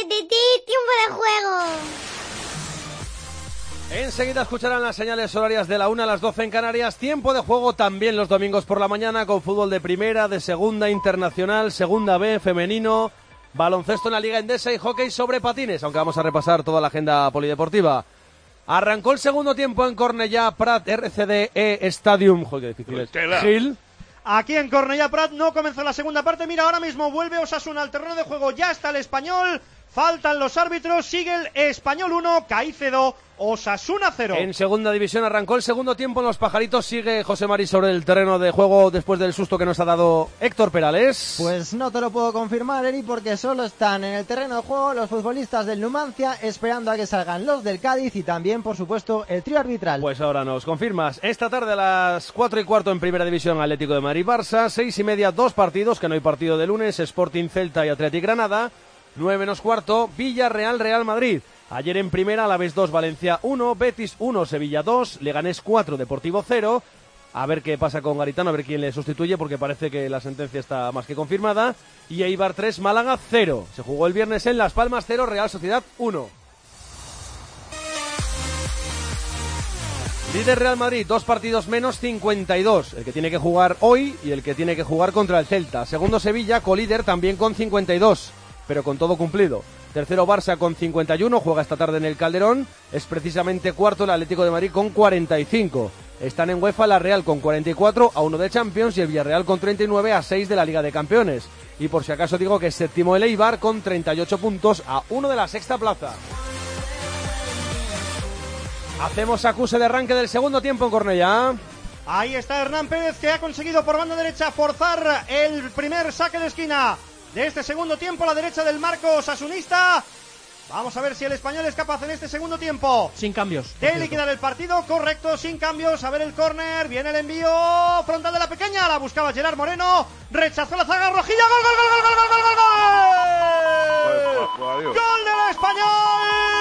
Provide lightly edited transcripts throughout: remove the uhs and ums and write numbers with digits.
Tiempo de juego. Enseguida escucharán las señales horarias de la 1 a las 12 en Canarias. Tiempo de juego también los domingos por la mañana con fútbol de primera, de segunda, internacional, segunda B, femenino, baloncesto en la Liga Endesa y hockey sobre patines, aunque vamos a repasar toda la agenda polideportiva. Arrancó el segundo tiempo en Cornellá Prat RCDE Stadium. Joder, qué difícil es. Gil. Aquí en Cornellá Prat no comenzó la segunda parte. Mira, ahora mismo vuelve Osasuna al terreno de juego. Ya está el Español. Faltan los árbitros. Sigue el Español 1, Caicedo, Osasuna 0. En segunda división arrancó el segundo tiempo en Los Pajaritos. Sigue José Mari sobre el terreno de juego después del susto que nos ha dado Héctor Perales. Pues no te lo puedo confirmar, Eri, porque solo están en el terreno de juego los futbolistas del Numancia esperando a que salgan los del Cádiz y también, por supuesto, el trío arbitral. Pues ahora nos confirmas. Esta tarde a las 4:15 en Primera División Atlético de Madrid-Barça. 6:30, dos partidos, que no hay partido de lunes. Sporting Celta y Athletic Granada. 9:15, Villarreal-Real Madrid. Ayer en Primera, Alavés 2, Valencia 1, Betis 1, Sevilla 2, Leganés 4, Deportivo 0. A ver qué pasa con Garitano, a ver quién le sustituye, porque parece que la sentencia está más que confirmada. Y Eibar 3, Málaga 0. Se jugó el viernes en Las Palmas 0, Real Sociedad 1. Líder Real Madrid, 2 partidos menos, 52. El que tiene que jugar hoy y el que tiene que jugar contra el Celta. Segundo Sevilla, colíder también con 52. Pero con todo cumplido. Tercero Barça con 51, juega esta tarde en el Calderón. Es precisamente cuarto el Atlético de Madrid con 45. Están en UEFA la Real con 44, a 1 de Champions, y el Villarreal con 39, a 6 de la Liga de Campeones. Y por si acaso digo que es séptimo el Eibar con 38 puntos, a 1 de la sexta plaza. Hacemos acuse de arranque del segundo tiempo en Cornellá. Ahí está Hernán Pérez, que ha conseguido por banda derecha forzar el primer saque de esquina de este segundo tiempo a la derecha del marco osasunista. Vamos a ver si el Español es capaz en este segundo tiempo, sin cambios, de liquidar el partido. Correcto, sin cambios. A ver el córner, viene el envío frontal de la pequeña, la buscaba Gerard Moreno, rechazó la zaga rojilla. ¡Gol, gol, gol, gol, gol, gol, gol, gol! ¡Gol del Español!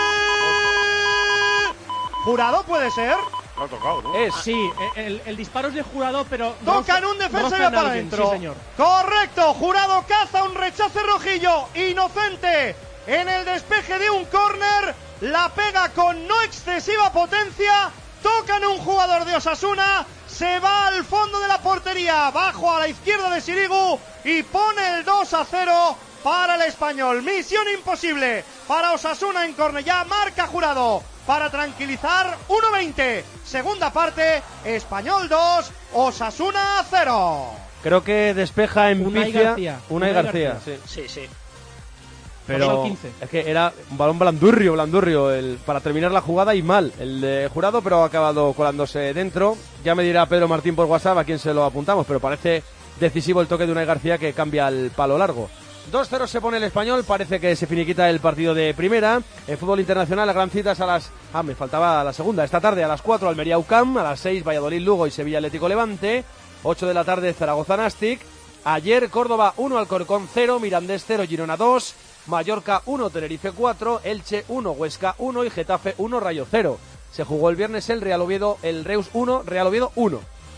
¿Jurado puede ser? No ha tocado, ¿no? Sí, el disparo es de Jurado, pero... Tocan un defensa y va para adentro. Sí, señor. Correcto, Jurado caza un rechace rojillo inocente en el despeje de un córner. La pega con no excesiva potencia. Tocan un jugador de Osasuna. Se va al fondo de la portería, bajo a la izquierda de Sirigu, y pone el 2-0 para el Español. Misión imposible para Osasuna en Cornellá. Marca Jurado para tranquilizar. 1:20, segunda parte. Español 2, Osasuna 0. Creo que despeja en pifia Unai García. Sí. Pero es que era un balón blandurrio para terminar la jugada, y mal el de Jurado, pero ha acabado colándose dentro. Ya me dirá Pedro Martín por WhatsApp a quién se lo apuntamos, pero parece decisivo el toque de Unai García, que cambia el palo largo. 2-0 se pone el Español, parece que se finiquita el partido de primera. En fútbol internacional, las gran citas a las... me faltaba la segunda. Esta tarde a las 4, Almería UCAM, a las 6, Valladolid Lugo y Sevilla Atlético Levante. 8 de la tarde, Zaragoza Nastic. Ayer, Córdoba 1, Alcorcón 0, Mirandés 0, Girona 2, Mallorca 1, Tenerife 4, Elche 1, Huesca 1 y Getafe 1, Rayo 0. Se jugó el viernes el Real Oviedo, el Reus 1, Real Oviedo 1.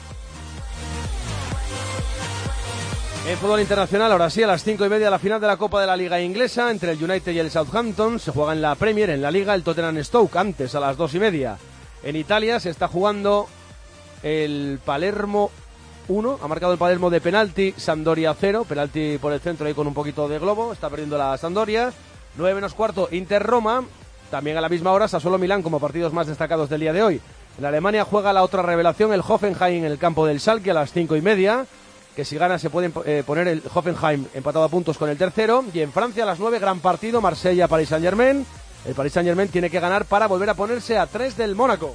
En fútbol internacional, ahora sí, a las 5:30 la final de la Copa de la Liga Inglesa entre el United y el Southampton. Se juega en la Premier, en la Liga, el Tottenham Stoke, antes a las 2:30. En Italia se está jugando el Palermo 1, ha marcado el Palermo de penalti, Sampdoria 0, penalti por el centro ahí con un poquito de globo, está perdiendo la Sampdoria. 9:15, Inter-Roma, también a la misma hora, Sassuolo-Milán como partidos más destacados del día de hoy. En Alemania juega la otra revelación, el Hoffenheim en el campo del Schalke a las 5:30. Que si gana se puede poner el Hoffenheim empatado a puntos con el tercero. Y en Francia a las 9, gran partido, Marsella-Paris Saint-Germain. El Paris Saint-Germain tiene que ganar para volver a ponerse a 3 del Mónaco.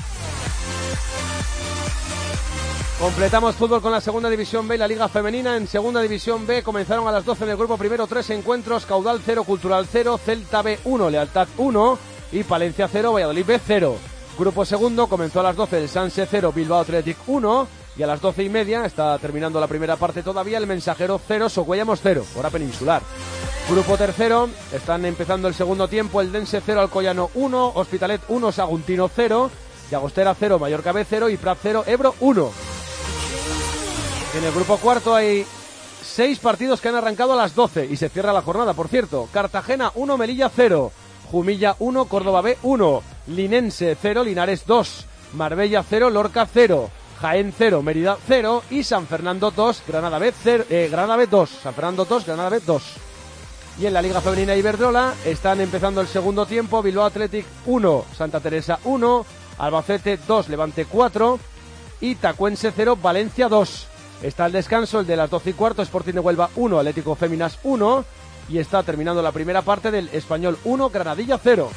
Completamos fútbol con la segunda división B y la Liga Femenina. En segunda división B comenzaron a las 12 en el grupo primero 3 encuentros. Caudal 0, Cultural 0, Celta B 1, Lealtad 1 y Palencia 0, Valladolid B 0. Grupo segundo comenzó a las 12 el Sanse 0, Bilbao Athletic 1. Y a las 12:30, está terminando la primera parte todavía, el Mensajero 0, Socuellamos 0, hora peninsular. Grupo tercero, están empezando el segundo tiempo, el Dense 0, Alcoyano 1, Hospitalet 1, Saguntino 0, Llagostera 0, Mallorca B 0 y Prat 0, Ebro 1. En el grupo cuarto hay 6 partidos que han arrancado a las 12 y se cierra la jornada, por cierto. Cartagena 1, Melilla 0, Jumilla 1, Córdoba B 1, Linense 0, Linares 2, Marbella 0, Lorca 0, Jaén 0, Mérida 0 y San Fernando 2, Granada B 0, Granada B 2, San Fernando 2, Granada B 2. Y en la Liga Femenina Iberdrola están empezando el segundo tiempo. Bilbao Athletic 1, Santa Teresa 1, Albacete 2, Levante 4 y Tacuense 0, Valencia 2. Está el descanso, el de las 12 y cuarto, Sporting de Huelva 1, Atlético Féminas 1 y está terminando la primera parte del Español 1, Granadilla 0.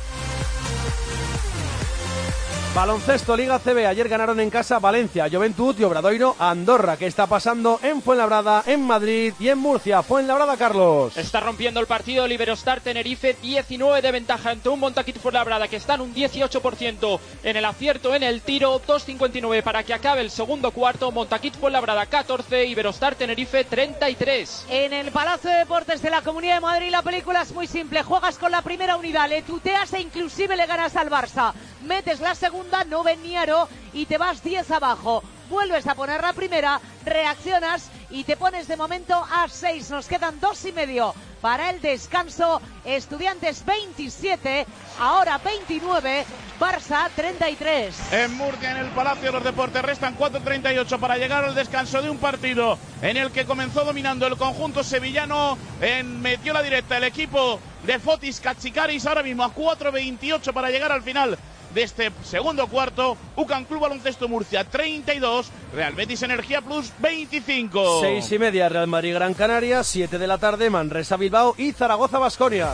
Baloncesto, Liga CB. Ayer ganaron en casa Valencia, Juventud y Obradoiro a Andorra. ¿Qué está pasando en Fuenlabrada, en Madrid y en Murcia? Fuenlabrada, Carlos. Está rompiendo el partido el Iberostar Tenerife, 19 de ventaja ante un Montaquit Fuenlabrada que está en un 18% en el acierto en el tiro, 2.59 para que acabe el segundo cuarto. Montaquit Fuenlabrada 14, Iberostar Tenerife 33. En el Palacio de Deportes de la Comunidad de Madrid la película es muy simple. Juegas con la primera unidad, le tuteas e inclusive le ganas al Barça. Metes la segunda, no ven ni aro y te vas 10 abajo. Vuelves a poner la primera, reaccionas y te pones de momento a 6. Nos quedan 2,5 para el descanso. Estudiantes 27, ahora 29, Barça 33. En Murcia, en el Palacio de los Deportes, restan 4:38 para llegar al descanso de un partido en el que comenzó dominando el conjunto sevillano. Metió la directa el equipo de Fotis Katsikaris, ahora mismo a 4:28 para llegar al final de este segundo cuarto. UCAM Club Baloncesto Murcia 32, Real Betis Energía Plus 25. 6:30 Real Madrid Gran Canaria, 7 de la tarde Manresa Bilbao y Zaragoza Baskonia.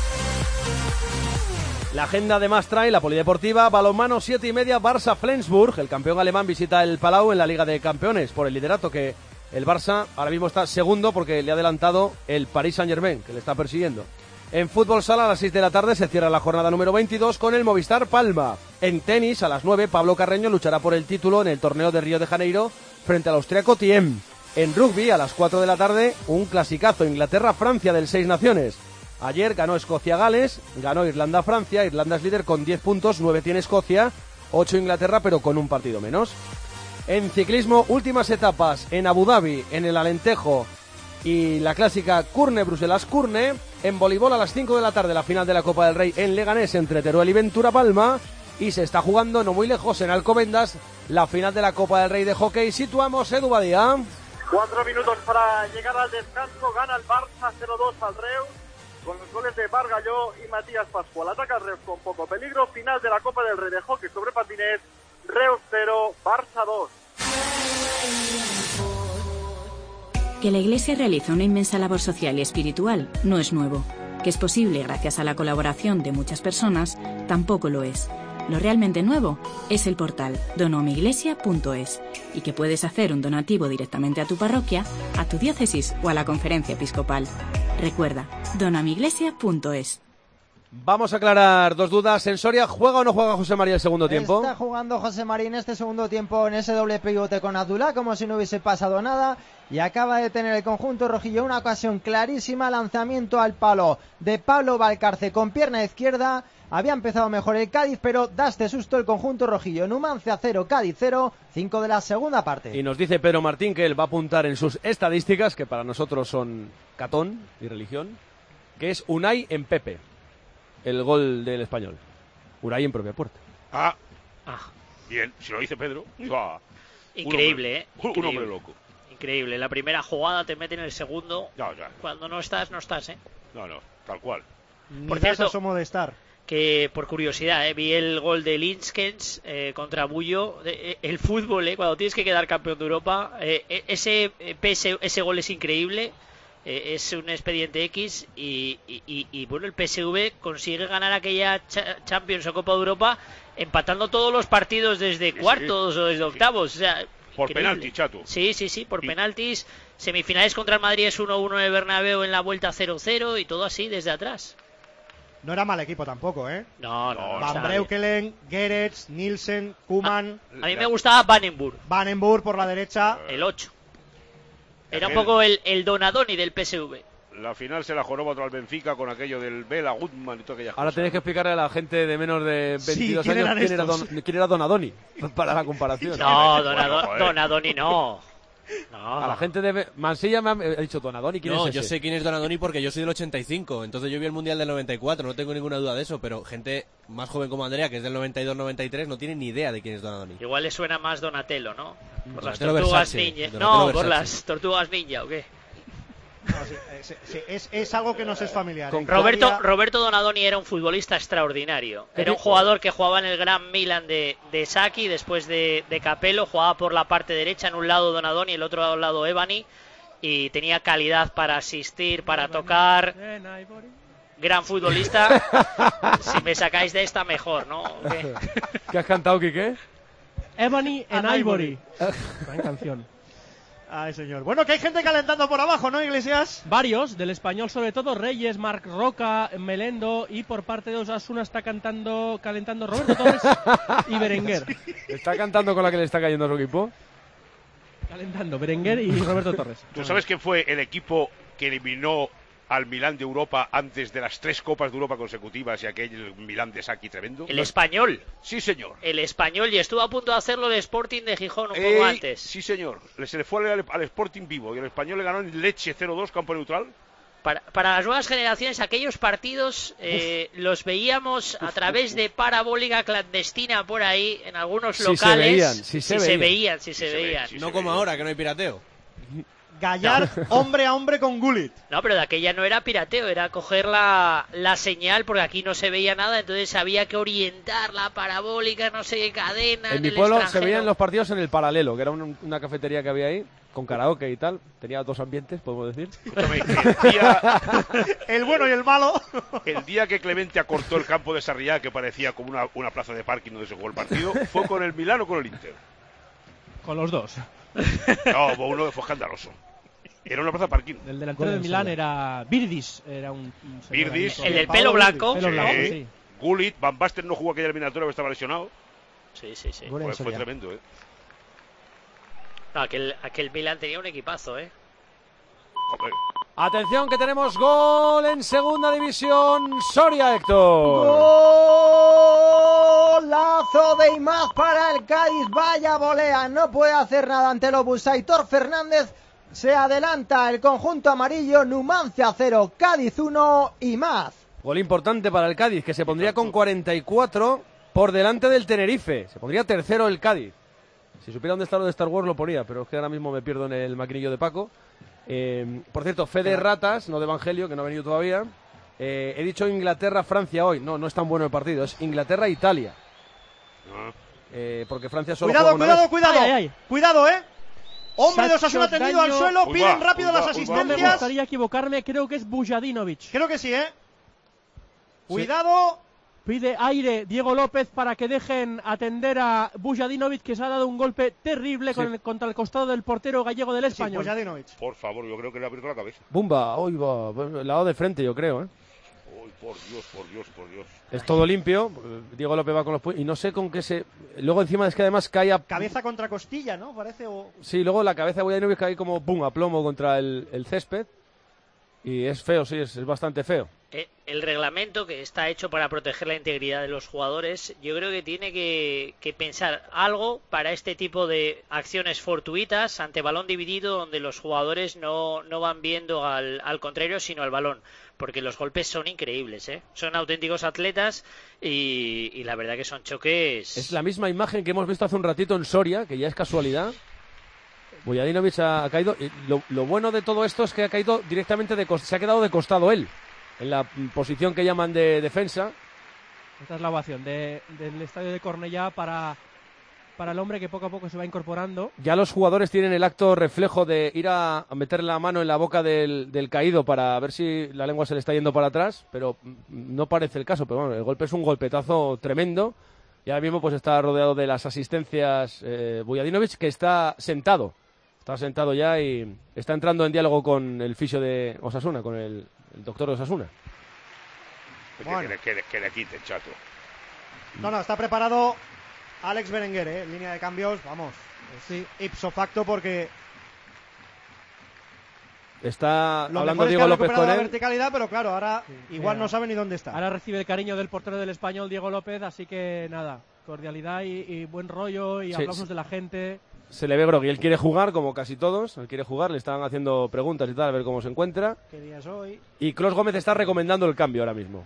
La agenda además trae la polideportiva, balonmano 7:30 Barça Flensburg. El campeón alemán visita el Palau en la Liga de Campeones por el liderato, que el Barça ahora mismo está segundo porque le ha adelantado el Paris Saint-Germain, que le está persiguiendo. En fútbol sala a las 6 de la tarde se cierra la jornada número 22 con el Movistar Palma. En tenis a las 9 Pablo Carreño luchará por el título en el torneo de Río de Janeiro frente al austriaco Thiem. En rugby a las 4 de la tarde un clasicazo, Inglaterra-Francia del 6 Naciones. Ayer ganó Escocia-Gales, ganó Irlanda-Francia, Irlanda es líder con 10 puntos, 9 tiene Escocia, 8 Inglaterra pero con un partido menos. En ciclismo últimas etapas en Abu Dhabi, en el Alentejo y la clásica Curne-Bruselas-Curne. En voleibol a las 5 de la tarde la final de la Copa del Rey en Leganés entre Teruel y Ventura Palma. Y se está jugando no muy lejos en Alcobendas la final de la Copa del Rey de hockey. Situamos Edu Badía. 4 minutos para llegar al descanso. Gana el Barça 0-2 al Reus con los goles de Bargalló y Matías Pascual. Ataca el Reus con poco peligro. Final de la Copa del Rey de hockey sobre patinets. Reus 0, Barça 2. Que la Iglesia realiza una inmensa labor social y espiritual no es nuevo. Que es posible gracias a la colaboración de muchas personas tampoco lo es. Lo realmente nuevo es el portal donoamiglesia.es y que puedes hacer un donativo directamente a tu parroquia, a tu diócesis o a la conferencia episcopal. Recuerda, donoamiglesia.es. Vamos a aclarar dos dudas. ¿En Soria juega o no juega José María el segundo tiempo? Está jugando José María en este segundo tiempo en ese doble pivote con Abdullah, como si no hubiese pasado nada. Y acaba de tener el conjunto rojillo una ocasión clarísima, lanzamiento al palo de Pablo Valcarce con pierna izquierda. Había empezado mejor el Cádiz, pero da este susto el conjunto rojillo. Numancia 0, Cádiz 0, 5 de la segunda parte. Y nos dice Pedro Martín que él va a apuntar en sus estadísticas, que para nosotros son catón y religión, que es Unai en Pepe. El gol del Español. Unai en propia puerta. Bien, si lo dice Pedro. Increíble, Un hombre loco. Increíble. La primera jugada te mete en el segundo. Ya. Cuando no estás, ¿eh? No, tal cual. Por cierto, somos de estar. Que por curiosidad, vi el gol de Linskens contra Bullo. El fútbol, cuando tienes que quedar campeón de Europa, ese gol es increíble. Es un expediente X y bueno, el PSV consigue ganar aquella Champions o Copa de Europa empatando todos los partidos desde cuartos o desde octavos. O sea, por increíble. penalti, chato. Sí, por penaltis. Semifinales contra el Madrid es 1-1 en el Bernabéu, en la vuelta 0-0 y todo así desde atrás. No era mal equipo tampoco, ¿eh? No. Van Breukelen, Gerets, Nielsen, Koeman. A mí me gustaba Vanenburg por la derecha. El 8. Era un poco el Donadoni del PSV. La final se la joroba contra el Benfica con aquello del Bela, Gutmann y todo aquellas Ahora cosas. tenéis que explicarle a la gente de menos de 22 años quién era Donadoni para la comparación. No, Donadoni no. No. A la gente de Mansilla me ha dicho Donadoni. ¿Quién es ese? Yo sé quién es Donadoni porque yo soy del 85, entonces yo vi el Mundial del 94, no tengo ninguna duda de eso, pero gente más joven como Andrea, que es del 92-93, no tiene ni idea de quién es Donadoni. Igual le suena más Donatello, ¿no? Por las Donatello tortugas Versace, ninja. Donatello No, Versace. por las tortugas ninja, ¿o qué? No, sí, es algo que nos es familiar. Con Roberto Donadoni era un futbolista extraordinario. Era un jugador que jugaba en el Gran Milan de Sacchi, después de Capello, jugaba por la parte derecha, en un lado Donadoni, el otro lado Ebani, y tenía calidad para asistir, para tocar. Gran futbolista. Si me sacáis de esta, mejor, ¿no? ¿Qué? ¿Qué has cantado, Quique? Ebony and Ivory. Gran canción. Ay, señor. Bueno, que hay gente calentando por abajo, ¿no, Iglesias? Varios, del español sobre todo, Reyes, Marc Roca, Melendo, y por parte de Osasuna está calentando Roberto Torres y Berenguer. ¿Está cantando con la que le está cayendo a su equipo? Calentando, Berenguer y Roberto Torres. ¿Tú sabes quién fue el equipo que eliminó al Milán de Europa antes de las 3 Copas de Europa consecutivas y aquel Milán de Sacchi tremendo? El Español. Sí, señor. El Español, y estuvo a punto de hacerlo el Sporting de Gijón un poco antes. Sí, señor. Se le fue al Sporting vivo y el Español le ganó en Leche 0-2, campo neutral. Para las nuevas generaciones, aquellos partidos los veíamos a través de parabólica clandestina por ahí, en algunos locales. Si se veían. No como ahora, que no hay pirateo. Gallar hombre a hombre con Gullit. No, pero de aquella no era pirateo, era coger la señal, porque aquí no se veía nada, entonces había que orientar la parabólica, no sé qué cadena. En mi pueblo se veían los partidos en el Paralelo, que era una cafetería que había ahí, con karaoke y tal. Tenía 2 ambientes, podemos decir. El bueno y el malo. El día que Clemente acortó el campo de Sarriá, que parecía como una plaza de parking donde se jugó el partido, ¿fue con el Milán o con el Inter? Con los dos. No, uno fue escandaloso. Era una plaza de parking. El delantero de Milán era Virdis. Era Virdis. El del pelo blanco. Sí. Gullit. Van Basten no jugó aquella eliminatoria porque estaba lesionado. Sí. Fue tremendo, ¿eh? No, aquel Milán tenía un equipazo, ¿eh? Joder. Atención, que tenemos gol en segunda división. Soria, Héctor. Golazo de Imaz para el Cádiz. Vaya volea, no puede hacer nada ante el Obus. Aitor Fernández. Se adelanta el conjunto amarillo. Numancia 0, Cádiz 1, Imaz. Gol importante para el Cádiz, que se pondría con 44 por delante del Tenerife. Se pondría tercero el Cádiz. Si supiera dónde está lo de Star Wars lo ponía, pero es que ahora mismo me pierdo en el maquinillo de Paco. Por cierto, fe de ratas, no de Evangelio, que no ha venido todavía. He dicho Inglaterra-Francia hoy. No es tan bueno el partido, es Inglaterra-Italia. Porque Francia solo juega una vez. Cuidado, Hombre de Osasuna tendido al suelo, piden rápido las asistencias. No me gustaría equivocarme, creo que es Bujadinovic. Creo que sí, Cuidado. Pide aire Diego López para que dejen atender a Bujadinovic, que se ha dado un golpe terrible contra el costado del portero gallego del Español. Bujadinovic. Por favor, yo creo que le ha abierto la cabeza. Bumba, hoy va, el lado de frente, yo creo, Por Dios. Es todo limpio. Diego López va con los y no sé con qué se. Luego encima es que además cae cabeza contra costilla, ¿no? Parece Sí, luego la cabeza de Bujadinovic cae como pum, a plomo contra el césped. Y es feo, sí, es bastante feo. El reglamento, que está hecho para proteger la integridad de los jugadores, yo creo que tiene que pensar algo para este tipo de acciones fortuitas ante balón dividido, donde los jugadores no van viendo al contrario, sino al balón, porque los golpes son increíbles, son auténticos atletas y la verdad que son choques. Es la misma imagen que hemos visto hace un ratito en Soria, que ya es casualidad. Bujadinovic ha caído. Lo bueno de todo esto es que ha caído directamente se ha quedado de costado él, en la posición que llaman de defensa. Esta es la ovación del estadio de Cornellá para el hombre que poco a poco se va incorporando. Ya los jugadores tienen el acto reflejo de ir a meter la mano en la boca del caído para ver si la lengua se le está yendo para atrás, pero no parece el caso. Pero bueno, el golpe es un golpetazo tremendo y ahora mismo pues está rodeado de las asistencias Bujadinovic, que está sentado. Está sentado ya y está entrando en diálogo con el fisio de Osasuna, con el doctor de Osasuna. Bueno. Que le quite, chato. No, está preparado Alex Berenguer, línea de cambios, vamos. Sí, ipso facto, porque está lo hablando mejor Diego es que ha López recuperado con la él. verticalidad, pero claro, ahora igual no sabe ni dónde está. Ahora recibe el cariño del portero del Español, Diego López, así que nada, cordialidad y buen rollo y aplausos de la gente. Se le ve groggy, él quiere jugar como casi todos, él quiere jugar, le están haciendo preguntas y tal, a ver cómo se encuentra. ¿Qué día es hoy? Y Clos Gómez está recomendando el cambio ahora mismo.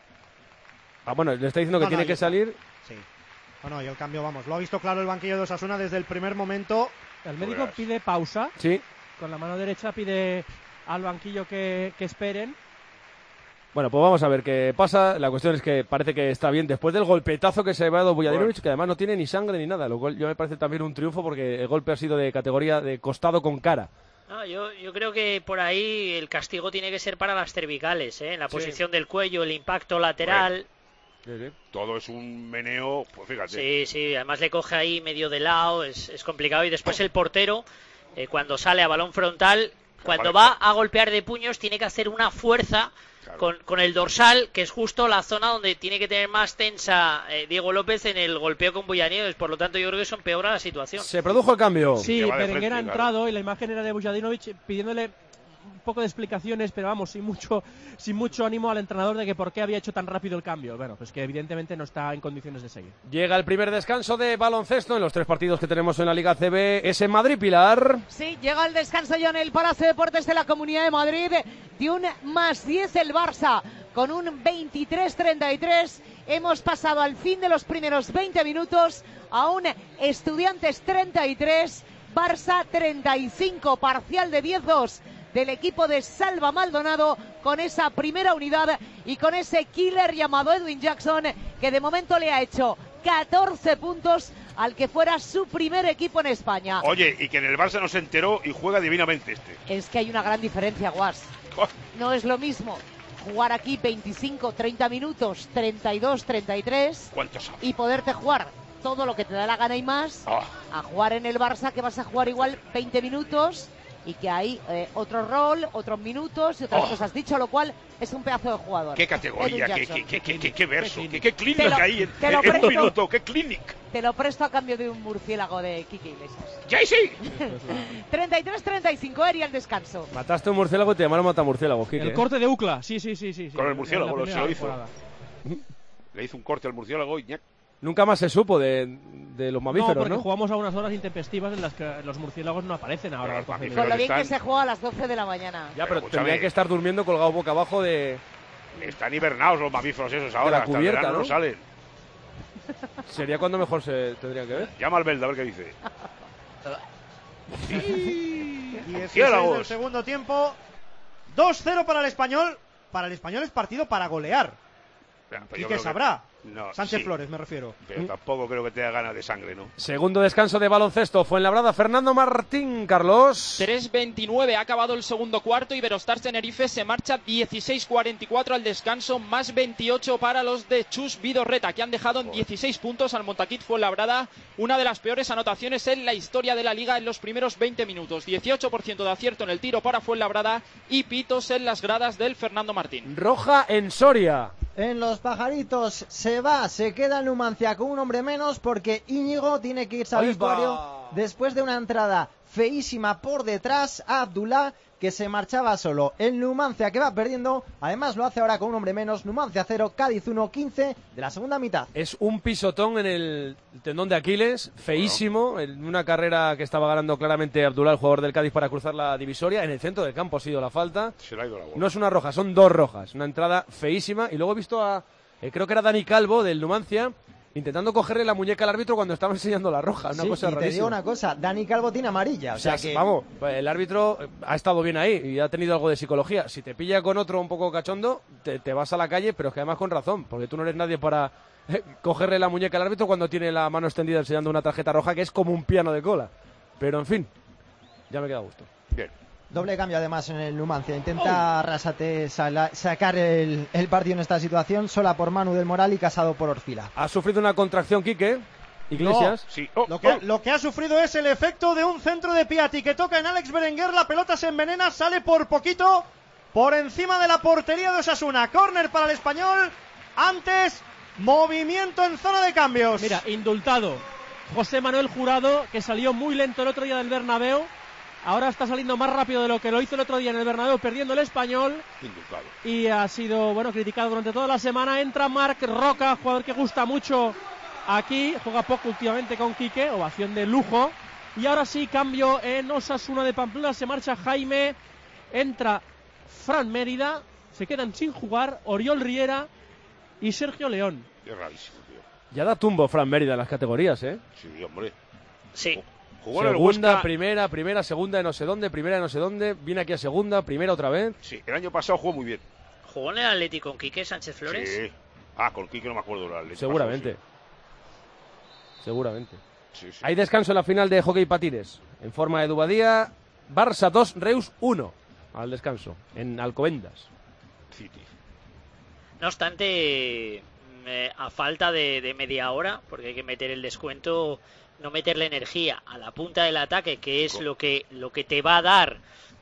Bueno, le está diciendo que tiene que salir. Sí. Bueno, y el cambio, vamos, lo ha visto claro el banquillo de Osasuna desde el primer momento. El médico pide pausa. Sí. Con la mano derecha pide al banquillo que esperen. Bueno, pues vamos a ver qué pasa. La cuestión es que parece que está bien después del golpetazo que se ha llevado Vujadinovic, que además no tiene ni sangre ni nada, lo cual yo me parece también un triunfo porque el golpe ha sido de categoría de costado con cara. No, yo creo que por ahí el castigo tiene que ser para las cervicales, ¿eh? La posición del cuello, el impacto lateral. Todo es un meneo, pues fíjate. Sí, además le coge ahí medio de lado, es complicado. Y después el portero, cuando sale a balón frontal, cuando va a golpear de puños, tiene que hacer una fuerza con el dorsal, que es justo la zona donde tiene que tener más tensa Diego López en el golpeo con Vujadinovic. Por lo tanto, yo creo que eso empeora la situación. Se produjo el cambio. Sí, Berenguer ha entrado y la imagen era de Vujadinovic pidiéndole un poco de explicaciones, pero vamos, sin mucho ánimo al entrenador de que por qué había hecho tan rápido el cambio. Bueno, pues que evidentemente no está en condiciones de seguir. Llega el primer descanso de baloncesto en los 3 partidos que tenemos en la Liga CB. Es en Madrid, Pilar. Sí, llega el descanso ya en el Palacio de Deportes de la Comunidad de Madrid. De un +10 el Barça con un 23-33. Hemos pasado al fin de los primeros 20 minutos a un Estudiantes 33, Barça 35, parcial de 10-2 del equipo de Salva Maldonado, con esa primera unidad y con ese killer llamado Edwin Jackson, que de momento le ha hecho 14 puntos al que fuera su primer equipo en España. Oye, y que en el Barça no se enteró y juega divinamente este. Es que hay una gran diferencia, Guas. No es lo mismo jugar aquí 25-30 minutos, 32-33 y poderte jugar todo lo que te da la gana y más, a jugar en el Barça, que vas a jugar igual 20 minutos y que hay otro rol, otros minutos y otras cosas, dicho lo cual es un pedazo de jugador. Qué categoría, qué verso, qué clinic hay en presto, un minuto, qué clinic. Te lo presto a cambio de un murciélago de Quique Iglesias. ¡Ya sí! 33-35, Eri, al descanso. Mataste un murciélago y te llamaron matamurciélago, Quique. El corte de Ucla, sí. Con el murciélago se lo hizo. Le hizo un corte al murciélago y ñac. Nunca más se supo de los mamíferos, ¿no? Porque jugamos a unas horas intempestivas en las que los murciélagos no aparecen ahora. Con lo bien que se juega a las 12 de la mañana. Ya, pero tendrían que estar durmiendo colgados boca abajo de... Están hibernados los mamíferos esos ahora, la cubierta, hasta el verano no salen. Sería cuando mejor se tendría que ver. Llama al Belda a ver qué dice. 16 del segundo tiempo. 2-0 para el Español. Para el Español es partido para golear. Y que sabrá. No, Sánchez Flores, me refiero. Pero tampoco creo que tenga ganas de sangre, ¿no? Segundo descanso de baloncesto. Fuenlabrada, Fernando Martín, Carlos. 3:29 ha acabado el segundo cuarto y Iberostar Tenerife se marcha 16:44 al descanso, más 28 para los de Chus Vidorreta, que han dejado en 16 puntos al Montaquit Fuenlabrada, una de las peores anotaciones en la historia de la liga en los primeros 20 minutos. 18% de acierto en el tiro para Fuenlabrada y pitos en las gradas del Fernando Martín. Roja en Soria. En los Pajaritos se queda en Numancia con un hombre menos porque Íñigo tiene que irse al vestuario después de una entrada feísima por detrás a Abdullah, que se marchaba solo. El Numancia que va perdiendo, además lo hace ahora con un hombre menos. Numancia 0, Cádiz 1, 15 de la segunda mitad. Es un pisotón en el tendón de Aquiles, feísimo, en una carrera que estaba ganando claramente Abdullah, el jugador del Cádiz, para cruzar la divisoria. En el centro del campo ha sido la falta. Se le ha ido la bola. No es una roja, son 2 rojas. Una entrada feísima. Y luego he visto a, creo que era Dani Calvo del Numancia, intentando cogerle la muñeca al árbitro cuando estaba enseñando la roja. Una cosa rarísima. Te digo una cosa, Dani Calvo tiene amarilla. O sea que... Vamos, el árbitro ha estado bien ahí y ha tenido algo de psicología. Si te pilla con otro un poco cachondo, te vas a la calle, pero es que además con razón, porque tú no eres nadie para cogerle la muñeca al árbitro cuando tiene la mano extendida enseñando una tarjeta roja que es como un piano de cola. Pero en fin, ya me queda a gusto. Bien. Doble cambio además en el Numancia. Intenta Arrasate sacar el partido en esta situación. Sola por Manu del Moral y Casado por Orfila. Ha sufrido una contracción, Quique Iglesias. No, sí. Lo que ha sufrido es el efecto de un centro de Piatti que toca en Alex Berenguer. La pelota se envenena, sale por poquito por encima de la portería de Osasuna. Córner para el Español. Antes, movimiento en zona de cambios. Mira, indultado José Manuel Jurado, que salió muy lento el otro día del Bernabéu. Ahora está saliendo más rápido de lo que lo hizo el otro día en el Bernabéu, perdiendo el Español. Indultado. Y ha sido, criticado durante toda la semana. Entra Marc Roca, jugador que gusta mucho aquí. Juega poco últimamente con Quique, ovación de lujo. Y ahora sí, cambio en Osasuna de Pamplona, se marcha Jaime, entra Fran Mérida, se quedan sin jugar Oriol Riera y Sergio León. Es rarísimo, tío. Ya da tumbo Fran Mérida en las categorías, ¿eh? Sí, hombre. Sí. Jugó en el Segunda, Huesca. primera, segunda de no sé dónde, primera de no sé dónde, viene aquí a segunda, primera otra vez. Sí, el año pasado jugó muy bien. ¿Jugó en el Atlético con Quique Sánchez Flores? Sí. Ah, con Quique no me acuerdo del Atlético. Seguramente. Seguramente. Sí, sí. Hay descanso en la final de hockey patines. En forma de Dubadía, Barça 2, Reus 1. Al descanso, en Alcobendas. City. No obstante, a falta de media hora, porque hay que meter el descuento, no meterle energía a la punta del ataque, que es lo que te va a dar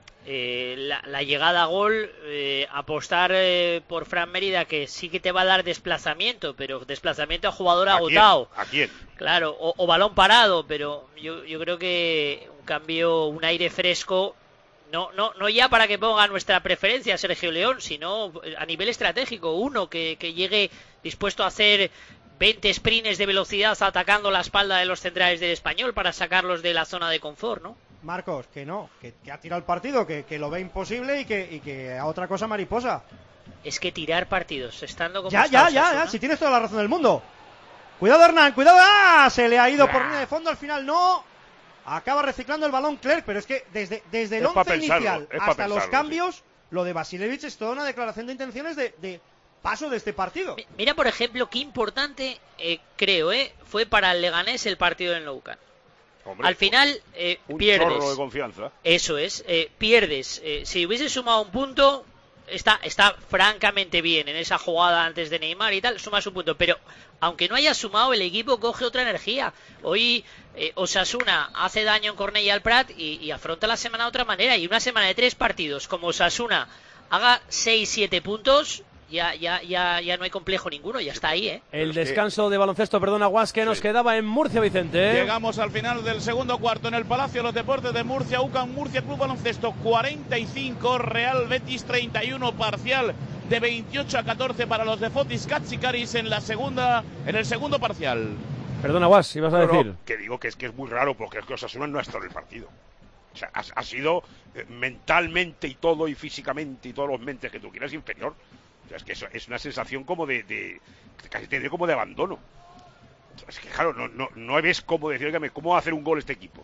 la llegada a gol, apostar por Fran Mérida, que sí que te va a dar desplazamiento, pero desplazamiento a jugador agotado. ¿A quién? Claro, o balón parado, pero yo creo que un cambio, un aire fresco, no ya para que ponga nuestra preferencia a Sergio León, sino a nivel estratégico, uno que llegue dispuesto a hacer 20 sprints de velocidad atacando la espalda de los centrales del Español para sacarlos de la zona de confort, ¿no? Marcos, que no, que ha tirado el partido, que lo ve imposible y que a otra cosa mariposa. Es que tirar partidos, estando como Ya, si tienes toda la razón del mundo. Cuidado Hernán, cuidado, se le ha ido por línea de fondo, al final no. Acaba reciclando el balón Clerc, pero es que desde el once inicial hasta los cambios, sí. Lo de Vasilevich es toda una declaración de intenciones de paso de este partido. Mira, por ejemplo, qué importante, creo, fue para el Leganés el partido en Nou Camp. Hombre, al final un pierdes. chorro de confianza. Eso es, pierdes. Si hubiese sumado un punto, está francamente bien en esa jugada antes de Neymar y tal, sumas un punto. Pero aunque no haya sumado, el equipo coge otra energía. Hoy Osasuna hace daño en Cornellà al Prat y afronta la semana de otra manera. Y una semana de 3 partidos, como Osasuna haga 6-7 puntos, ya no hay complejo ninguno, ya está ahí, ¿eh? El descanso de baloncesto, Guas, que nos quedaba en Murcia, Vicente. Llegamos al final del segundo cuarto en el Palacio de los Deportes de Murcia. UCAM Murcia Club Baloncesto 45, Real Betis 31, parcial de 28-14 para los de Fotis Katsikaris en el segundo parcial. Perdona, Guas, ibas a decir. Que digo que es muy raro, porque es que Osasuna no ha estado en el partido. O sea, ha sido mentalmente y todo, y físicamente y todos los mentes que tú quieras, inferior. O sea, es que eso es una sensación como casi te diré como de abandono. Es que claro, no ves cómo decir, cómo va a hacer un gol este equipo.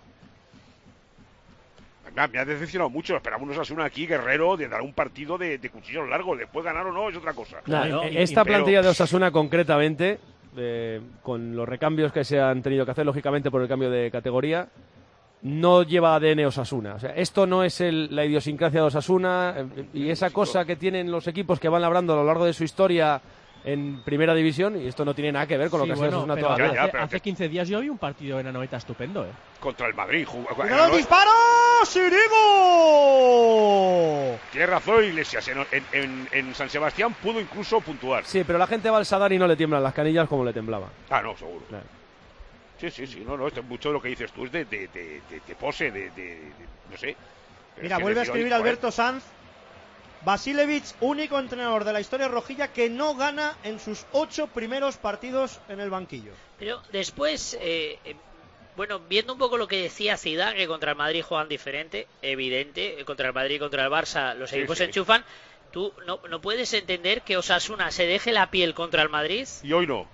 Me ha decepcionado mucho. Esperamos unos Osasuna aquí, guerrero, de dar un partido de cuchillos largos. Después ganar o no es otra cosa. Esta plantilla de Osasuna concretamente, con los recambios que se han tenido que hacer, lógicamente por el cambio de categoría, no lleva ADN Osasuna. O sea, esto no es la idiosincrasia de Osasuna y esa cosa que tienen los equipos que van labrando a lo largo de su historia en primera división, y esto no tiene nada que ver con lo que ha sido Osasuna toda la vida. Hace 15 días yo vi un partido en Anoeta estupendo, Contra el Madrid. ¡Cuidado el disparo! ¡Sirigu! Tiene razón Iglesias, en San Sebastián pudo incluso puntuar. Sí, pero la gente va al Sadar y no le tiemblan las canillas como le temblaba. Ah, no, seguro. Claro. Sí, no, mucho de lo que dices tú es de pose, no sé. Mira, vuelve a escribir Alberto Sanz. Vasilevich, único entrenador de la historia rojilla que no gana en sus 8 primeros partidos en el banquillo. Pero después, viendo un poco lo que decía Zidane, que contra el Madrid juegan diferente, evidente, contra el Madrid y contra el Barça los equipos se enchufan. Tú no puedes entender que Osasuna se deje la piel contra el Madrid. Y hoy no.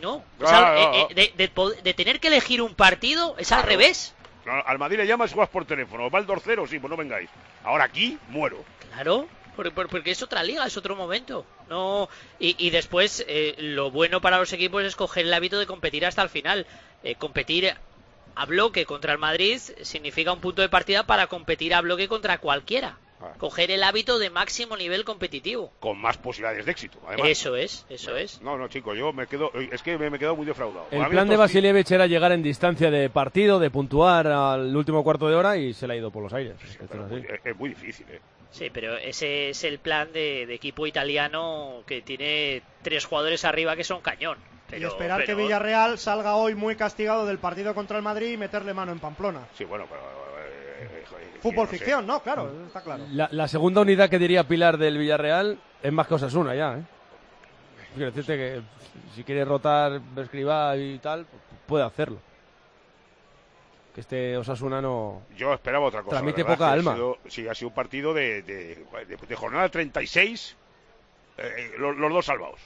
De tener que elegir un partido es al revés. Al Madrid le llamas y juegas por teléfono. Va el 2-0, sí, pues no vengáis. Ahora aquí muero. Claro, porque es otra liga, es otro momento. No y después lo bueno para los equipos es coger el hábito de competir hasta el final. Competir a bloque contra el Madrid significa un punto de partida para competir a bloque contra cualquiera. Coger el hábito de máximo nivel competitivo. Con más posibilidades de éxito, además. Eso es. No, chicos, yo me quedo muy defraudado. El plan de Vasilevich era llegar en distancia de partido, de puntuar al último cuarto de hora y se le ha ido por los aires. Sí, es muy difícil, Sí, pero ese es el plan de equipo italiano que tiene 3 jugadores arriba que son cañón. Y esperar que Villarreal salga hoy muy castigado del partido contra el Madrid y meterle mano en Pamplona. Sí, bueno, pero... Fútbol ficción, ¿no? Claro, está claro. La segunda unidad que diría Pilar del Villarreal es más que Osasuna ya, Quiero decirte que si quiere rotar Escribá y tal, puede hacerlo. que este Osasuna no... Yo esperaba otra cosa. Transmite poca alma. Ha sido un partido de jornada 36, los dos salvados.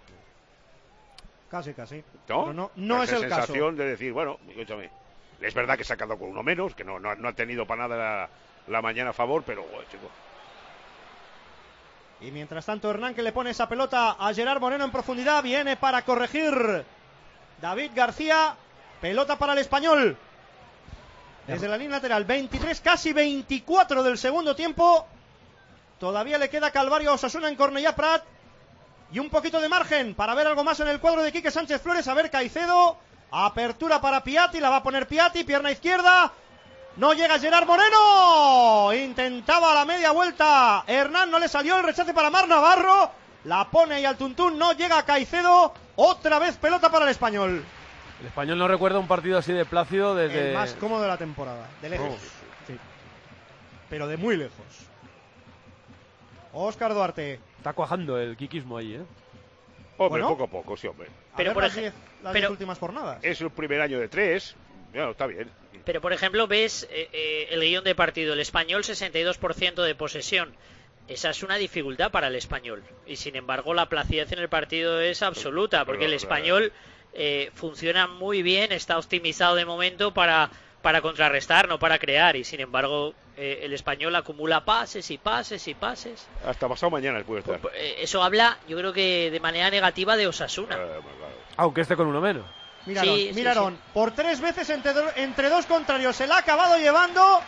Casi. ¿No? No es el caso. La sensación de decir, bueno, escúchame, es verdad que se ha quedado con uno menos, que no ha tenido para nada la mañana a favor, pero, bueno, chico. Y mientras tanto, Hernán, que le pone esa pelota a Gerard Moreno en profundidad, viene para corregir David García. Pelota para el Español. Desde la línea lateral, 23, casi 24 del segundo tiempo. Todavía le queda calvario a Osasuna en Cornellà Prat. Y un poquito de margen para ver algo más en el cuadro de Quique Sánchez Flores. A ver, Caicedo. Apertura para Piatti, la va a poner Piatti, pierna izquierda. No llega Gerard Moreno. Intentaba la media vuelta Hernán, no le salió. El rechace para Marc Navarro. La pone ahí al tuntún, no llega Caicedo. Otra vez pelota para el Español. El Español no recuerda un partido así de plácido desde... El más cómodo de la temporada, de lejos. Sí. Pero de muy lejos. Óscar Duarte. Está cuajando el quiquismo ahí, Hombre, poco a poco, sí, hombre. Pero por las 10 últimas jornadas. Es el primer año de 3. Bueno, está bien. Pero, por ejemplo, ves el guión de partido. El Español, 62% de posesión. Esa es una dificultad para el Español. Y, sin embargo, la placidez en el partido es absoluta. Porque el Español funciona muy bien, está optimizado de momento para contrarrestar, no para crear. Y, sin embargo, el Español acumula pases y pases y pases. Hasta pasado mañana puede estar. Eso habla, yo creo que de manera negativa de Osasuna. Aunque esté con uno menos. Miraron, por 3 veces entre dos contrarios se la ha acabado llevando.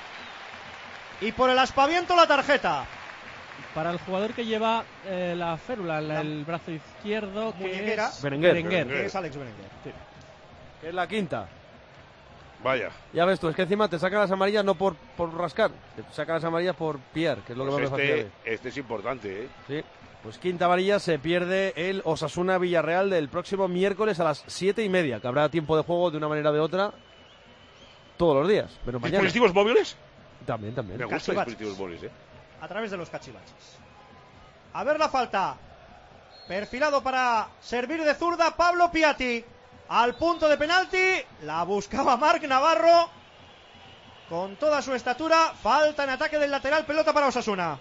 Y por el aspaviento la tarjeta. Para el jugador que lleva la férula en el brazo izquierdo, que es Berenguer. Es Alex Berenguer. Sí. Que es la quinta. Vaya. Ya ves tú, es que encima te sacan las amarillas no por rascar, te sacan las amarillas por pillar, que es lo que más me fastidia. Este es importante, Sí. Pues quinta amarilla, se pierde el Osasuna Villarreal del próximo miércoles a las 7:30, que habrá tiempo de juego de una manera o de otra todos los días, pero mañana. ¿Dispositivos móviles? También. Me gustan dispositivos móviles, A través de los cachivaches. A ver la falta. Perfilado para servir de zurda Pablo Piatti. Al punto de penalti. La buscaba Marc Navarro. Con toda su estatura. Falta en ataque del lateral. Pelota para Osasuna.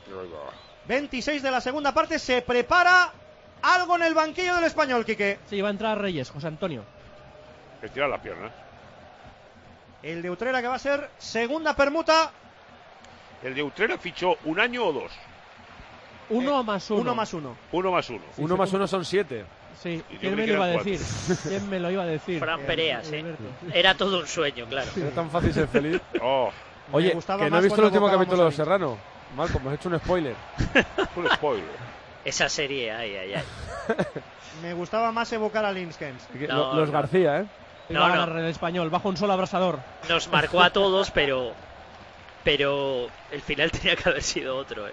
26 de la segunda parte. Se prepara algo en el banquillo del Español, Quique. Sí, va a entrar Reyes, José Antonio. Estirar la pierna. El de Utrera, que va a ser segunda permuta. ¿El de Utrera fichó un año o 2? 1 más 1. 1 más 1. 1 más 1. 1 más 1 son 7. Sí, ¿quién me lo iba a decir? ¿Quién me lo iba a decir? Fran Pereas, Era todo un sueño, claro. Era tan fácil ser feliz. Oye, que gustaba no he visto el último capítulo de Los ahí. Serrano. Malcolm, me has hecho un spoiler. Un spoiler. Esa serie, ay. Me gustaba más evocar a Linskens. Los García, No, el Español, bajo un solo abrasador. Nos marcó a todos, pero el final tenía que haber sido otro.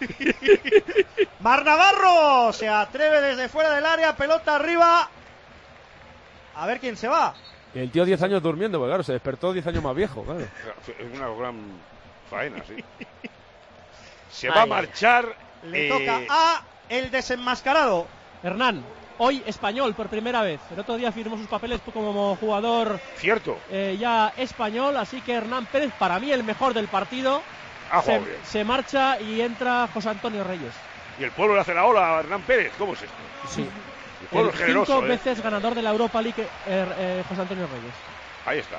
Marc Navarro se atreve desde fuera del área, pelota arriba. A ver quién se va. El tío 10 años durmiendo, porque claro, se despertó 10 años más viejo, claro. Es una gran faena, sí. Se va a marchar. Le toca a el desenmascarado. Hernán, hoy Español por primera vez. El otro día firmó sus papeles como jugador. Cierto. Ya español, así que Hernán Pérez, para mí el mejor del partido. Se marcha y entra José Antonio Reyes. ¿Y el pueblo le hace la ola a Hernán Pérez? ¿Cómo es esto? Sí. El pueblo es generoso. 5 veces ganador de la Europa League, José Antonio Reyes. Ahí está.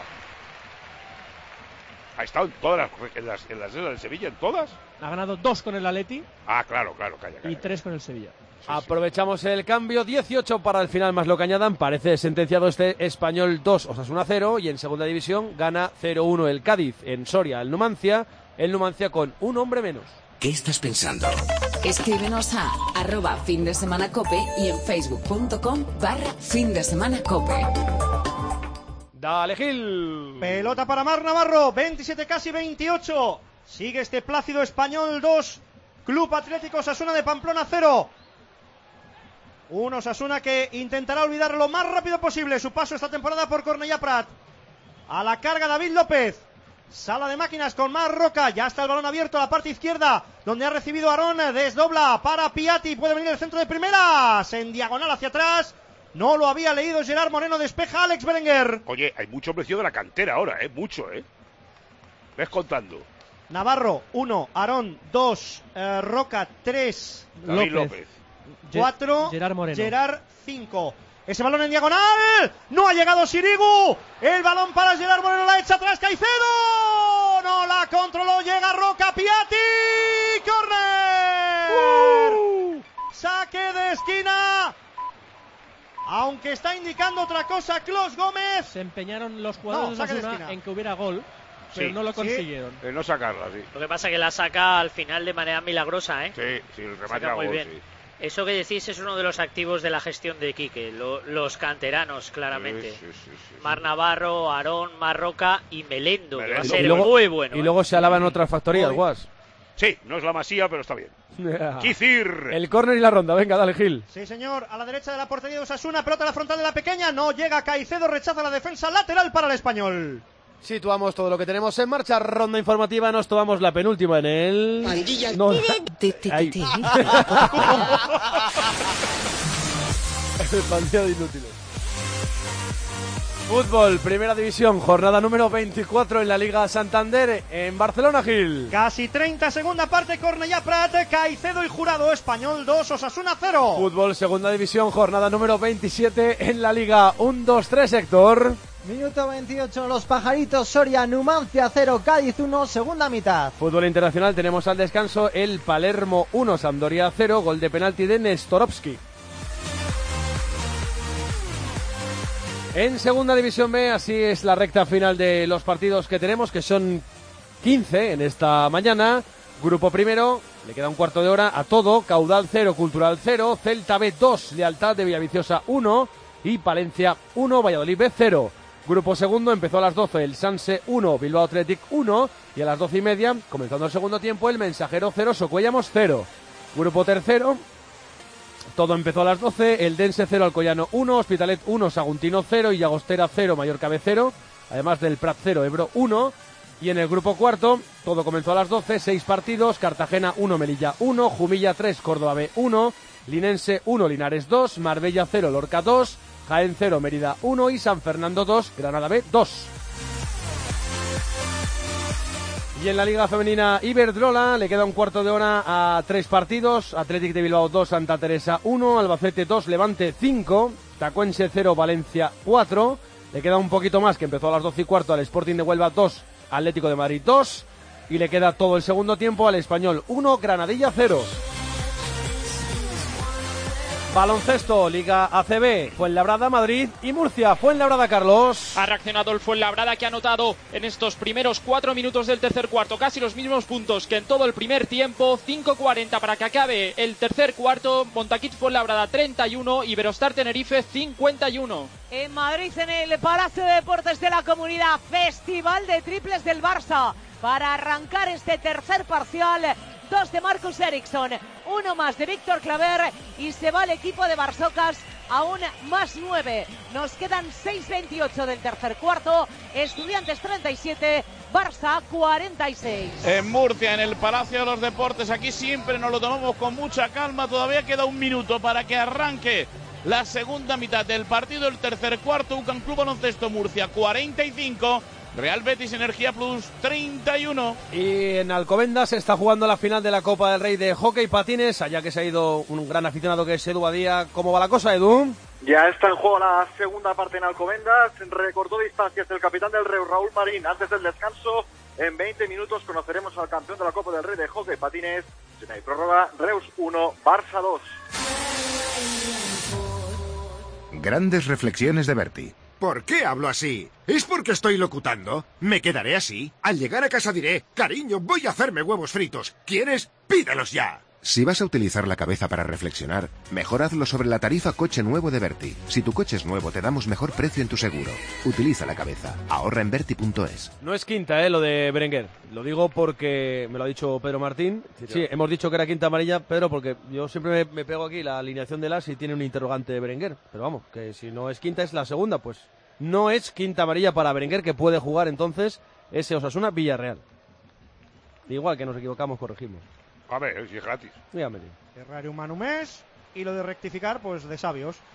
¿Ha estado en todas las del Sevilla? ¿En todas? Ha ganado 2 con el Atleti. Claro, calla. Y 3 con el Sevilla. Aprovechamos el cambio, 18 para el final más lo que añadan. Parece sentenciado este Español 2, Osasuna 0. Y en segunda división gana 0-1 el Cádiz en Soria, el Numancia con un hombre menos. ¿Qué estás pensando? Escríbenos a @findesemanacope y en facebook.com/findesemanacope. Dale, Gil. Pelota para Marc Navarro, 27 casi 28. Sigue este Plácido Español 2, Club Atlético Osasuna de Pamplona 0. Un Osasuna que intentará olvidar lo más rápido posible su paso esta temporada por Cornellà Prat. A la carga David López. Sala de máquinas con Marc Roca. Ya está el balón abierto a la parte izquierda, donde ha recibido Aarón. Desdobla para Piatti. Puede venir el centro de primeras. En diagonal hacia atrás. No lo había leído Gerard Moreno, despeja Alex Berenguer. Oye, hay mucho precio de la cantera ahora, mucho, Ves contando. Navarro, 1, Aarón, 2, Roca, 3, López. 4, Gerard Moreno. Gerard, 5. Ese balón en diagonal, no ha llegado Sirigu, el balón para Gerard Moreno, la echa atrás Caicedo, no la controló, llega Roca, Piatti, córner, saque de esquina, aunque está indicando otra cosa Clos Gómez. Se empeñaron los jugadores de Osasuna en que hubiera gol, pero no lo consiguieron. No sacarla, sí. Lo que pasa es que la saca al final de manera milagrosa, Sí, el remate a muy gol, bien. sí. Eso que decís es uno de los activos de la gestión de Quique, los canteranos, claramente. Sí. Mar Navarro, Aarón, Marroca y Melendo, que va a Y ser luego, muy bueno. Y luego se alaban otras factorías, Guas. Sí, no es la Masía, pero está bien. Kicir. El córner y la ronda, venga, dale, Gil. Sí, señor, a la derecha de la portería de Osasuna, pelota a la frontal de la pequeña, no llega Caicedo, rechaza la defensa, lateral para el Español. Situamos todo lo que tenemos en marcha, ronda informativa, nos tomamos la penúltima en el... Pandilla. No. Ahí. Pandilla de inútiles. Fútbol, primera división, jornada número 24 en la Liga Santander en Barcelona, Gil. Casi 30, segunda parte, Cornellà Prat, Caicedo y Jurado, Español 2, Osasuna 0. Fútbol, segunda división, jornada número 27 en la Liga 1-2-3, Héctor. Minuto 28, los Pajaritos, Soria, Numancia 0, Cádiz 1, segunda mitad. Fútbol internacional, tenemos al descanso el Palermo 1, Sampdoria 0, gol de penalti de Nestorovski. En segunda división B, así es la recta final de los partidos que tenemos, que son 15 en esta mañana. Grupo primero, le queda un cuarto de hora a todo, Caudal 0, Cultural 0, Celta B 2, Lealtad de Villaviciosa 1 y Palencia 1, Valladolid B 0. Grupo segundo, empezó a las 12 el Sanse 1, Bilbao Athletic 1 y a las 12:30, comenzando el segundo tiempo, el Mensajero 0, Socuellamos 0. Grupo tercero, todo empezó a las 12, el Dense 0, Alcoyano 1, Hospitalet 1, Saguntino 0 y Llagostera 0, Mallorca B 0, además del Prat 0, Ebro 1. Y en el grupo cuarto, todo comenzó a las 12, 6 partidos, Cartagena 1, Melilla 1, Jumilla 3, Córdoba B 1, Linense 1, Linares 2, Marbella 0, Lorca 2, Jaén 0, Mérida 1 y San Fernando 2, Granada B 2. Y en la Liga Femenina Iberdrola le queda un cuarto de hora a 3 partidos, Athletic de Bilbao 2, Santa Teresa 1, Albacete 2, Levante 5, Tacuense 0, Valencia 4, le queda un poquito más, que empezó a las 12:15 al Sporting de Huelva 2, Atlético de Madrid 2 y le queda todo el segundo tiempo al Español 1, Granadilla 0. Baloncesto, Liga ACB, Fuenlabrada, Madrid y Murcia. Fuenlabrada, Carlos. Ha reaccionado el Fuenlabrada, que ha anotado en estos primeros 4 minutos del tercer cuarto casi los mismos puntos que en todo el primer tiempo. 5:40 para que acabe el tercer cuarto. Montaquit Fuenlabrada 31, Iberostar Tenerife 51. En Madrid, en el Palacio de Deportes de la Comunidad, Festival de Triples del Barça. Para arrancar este tercer parcial, 2 de Marcus Eriksson, 1 más de Víctor Claver y se va el equipo de Barsocas a un +9. Nos quedan 6:28 del tercer cuarto. Estudiantes 37, Barça 46. En Murcia, en el Palacio de los Deportes, aquí siempre nos lo tomamos con mucha calma. Todavía queda un minuto para que arranque la segunda mitad del partido. El tercer cuarto, UCAM Club Baloncesto Murcia 45. Real Betis Energía Plus 31. Y en Alcobendas se está jugando la final de la Copa del Rey de Hockey Patines, allá que se ha ido un gran aficionado que es Edu Badía. ¿Cómo va la cosa, Edu? Ya está en juego la segunda parte en Alcobendas. Recortó distancias el capitán del Reus, Raúl Marín, antes del descanso. En 20 minutos conoceremos al campeón de la Copa del Rey de Hockey Patines. Si no hay prórroga, Reus 1, Barça 2. Grandes reflexiones de Berti. ¿Por qué hablo así? ¿Es porque estoy locutando? ¿Me quedaré así? Al llegar a casa diré, cariño, voy a hacerme huevos fritos. ¿Quieres? Pídelos ya. Si vas a utilizar la cabeza para reflexionar, mejor hazlo sobre la tarifa coche nuevo de Berti. Si tu coche es nuevo, te damos mejor precio en tu seguro. Utiliza la cabeza. Ahorra en Berti.es. No es quinta, lo de Berenguer. Lo digo porque me lo ha dicho Pedro Martín. Sí, hemos dicho que era quinta amarilla, Pedro, porque yo siempre me pego aquí la alineación de las y tiene un interrogante de Berenguer. Pero vamos, que si no es quinta es la segunda, pues no es quinta amarilla para Berenguer, que puede jugar entonces ese Osasuna Villarreal. Igual que nos equivocamos, corregimos. A ver, si es gratis. Dígame. Errare humanum es, y lo de rectificar, pues de sabios.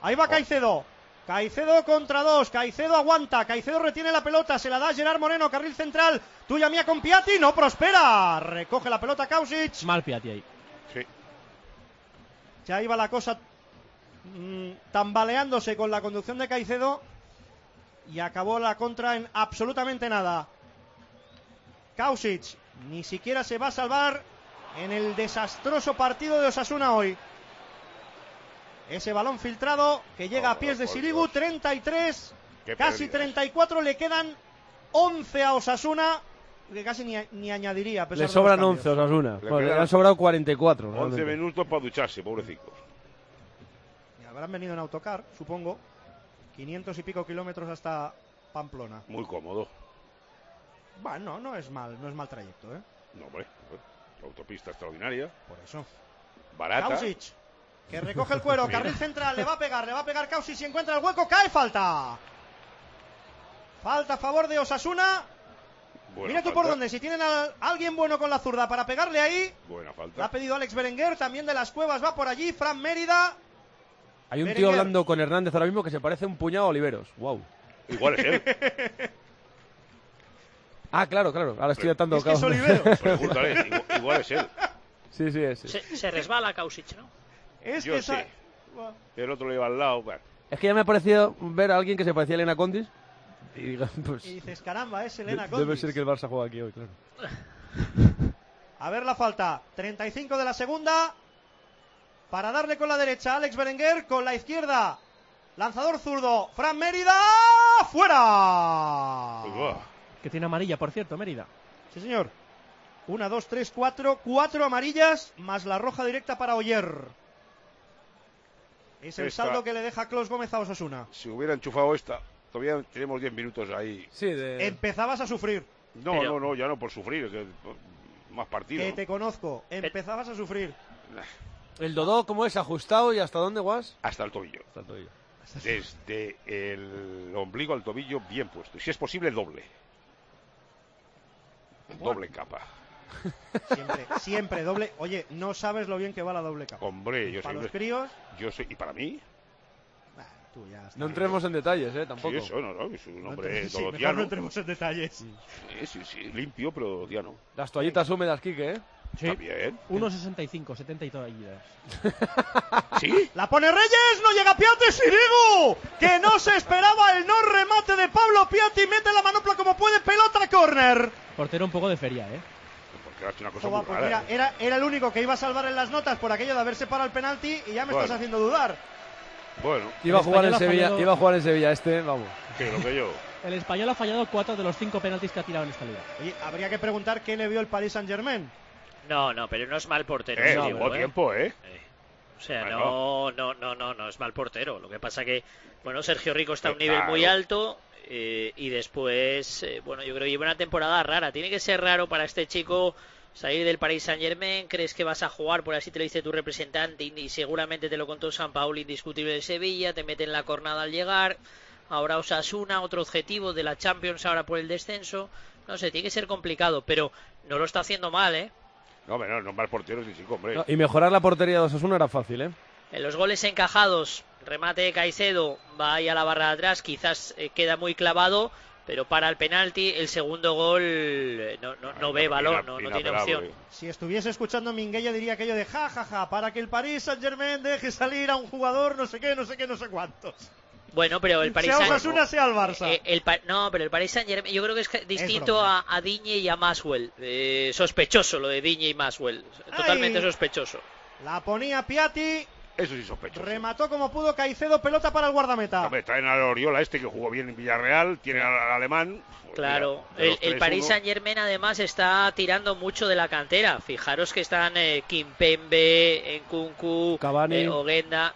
Ahí va Caicedo. Caicedo contra 2. Caicedo aguanta. Caicedo retiene la pelota. Se la da Gerard Moreno. Carril central. Tuya mía con Piatti. No prospera. Recoge la pelota Kausic. Mal Piatti ahí. Sí. Ya iba la cosa tambaleándose con la conducción de Caicedo. Y acabó la contra en absolutamente nada. Kausic ni siquiera se va a salvar en el desastroso partido de Osasuna hoy. Ese balón filtrado que llega a pies de Sirigu. 33, casi 34. Le quedan 11 a Osasuna, que casi ni añadiría. Le sobran 11 a Osasuna. Le han sobrado 44. 11 minutos para ducharse, pobrecicos. Y habrán venido en autocar, supongo. 500 y pico kilómetros hasta Pamplona. Muy cómodo. Bueno, no es mal trayecto, ¿eh? No, hombre, autopista extraordinaria. Por eso. Barata. Kausic, que recoge el cuero, carril central, le va a pegar Kausic, si encuentra el hueco, cae, falta. Falta a favor de Osasuna. Mira tú por dónde, si tienen a alguien bueno con la zurda para pegarle ahí. Buena falta. La ha pedido Alex Berenguer, también de las Cuevas va por allí, Fran Mérida. Hay un tío hablando con Hernández ahora mismo que se parece un puñado a Oliveros. Wow. Igual es él. Ah, claro. Ahora estoy atando es que es Oliveros. Pregúntale, igual es él. Sí, es. Se resbala Kausic, ¿no? Es yo que sí. El otro le iba al lado. Bueno. Es que ya me ha parecido ver a alguien que se parecía a Elena Condis. Y, pues, y dices, caramba, es Elena Condis. Debe ser que el Barça juega aquí hoy, claro. A ver la falta. 35 de la segunda. Para darle con la derecha Alex Berenguer, con la izquierda lanzador zurdo Fran Mérida. ¡Fuera! Que tiene amarilla, por cierto, Mérida. Sí, señor. 1, 2, 3, 4. 4 amarillas más la roja directa para Oyer. Es el saldo que le deja Klaus Gómez a Osasuna. Si hubiera enchufado esta, todavía tenemos 10 minutos ahí. Sí, Empezabas a sufrir. No, ya no por sufrir, que más partido. Que te conozco, empezabas a sufrir. ¿El Dodó cómo es? ¿Ajustado y hasta dónde, Guas? Hasta el tobillo. Desde el ombligo al tobillo bien puesto. Y si es posible, doble. Doble capa. Siempre doble. Oye, no sabes lo bien que va la doble capa. Hombre, yo soy... Para los críos... ¿Y para mí? Tú ya no entremos en detalles, tampoco. Sí, eso, no, es un hombre todo diano. No entremos en detalles. Sí, limpio, pero diano. Las toallitas húmedas, Quique, Sí. También. 1,65, 70 y toallitas. ¿Sí? La pone Reyes, no llega Piatti, Sirigu, que no se esperaba el no remate de Pablo Piatti, mete la manopla como puede, pelota córner. Portero un poco de feria, Porque ha hecho una cosa muy pues rara. Mira, era el único que iba a salvar en las notas por aquello de haberse parado el penalti y ya me estás haciendo dudar. Bueno. Iba a jugar en Sevilla, vamos. Que lo que yo. El español ha fallado 4 de los 5 penaltis que ha tirado en esta liga. Oye, habría que preguntar qué le vio el Paris Saint-Germain. No, pero no es mal portero. Llevó tiempo, O sea, no es mal portero. Lo que pasa que, Sergio Rico está a un nivel muy alto y después, yo creo que lleva una temporada rara. Tiene que ser raro para este chico salir del Paris Saint-Germain. Crees que vas a jugar, por así te lo dice tu representante y seguramente te lo contó Sampaoli, indiscutible de Sevilla. Te meten la cornada al llegar. Ahora Osasuna, otro objetivo de la Champions ahora por el descenso. No sé, tiene que ser complicado, pero no lo está haciendo mal, No mal portero, sí, hombre. Y mejorar la portería de Osasuna era fácil, En los goles encajados, remate de Caicedo, va ahí a la barra de atrás, quizás queda muy clavado, pero para el penalti, el segundo gol no ve balón, no tiene opción. Si estuviese escuchando Minguella diría aquello de jajaja, para que el Paris Saint-Germain deje salir a un jugador no sé qué, no sé cuántos. Pero el Paris Saint-Germain sea el Barça. Pero el Paris Saint-Germain yo creo que es distinto a Digne y a Maxwell. Sospechoso lo de Digne y Maxwell. Totalmente sospechoso. La ponía Piatti. Eso sí sospechoso. Remató como pudo Caicedo, pelota para el guardameta. Hombre, traen al Oriola que jugó bien en Villarreal, tiene al alemán. Pues claro, mira, el Paris Saint-Germain además está tirando mucho de la cantera. Fijaros que están Kimpembe, Nkunku, Ogenda.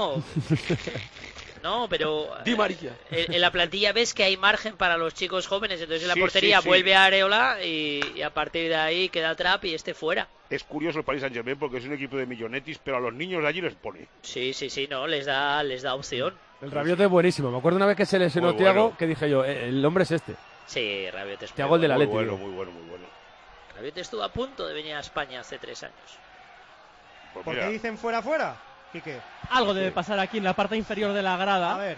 No, pero Di María. En la plantilla ves que hay margen para los chicos jóvenes, entonces en la portería vuelve a Areola y a partir de ahí queda Trapp y fuera. Es curioso el Paris Saint-Germain porque es un equipo de millonetis, pero a los niños de allí les pone. Sí, les da opción. El Rabiot es buenísimo. Me acuerdo una vez que se lesionó Thiago, que dije yo, el hombre es este. Sí, Rabiot es Thiago el del Atleti. Muy bueno. Rabiot estuvo a punto de venir a España hace 3 años. ¿Por qué dicen fuera? Quique. Algo debe pasar aquí en la parte inferior de la grada. A ver.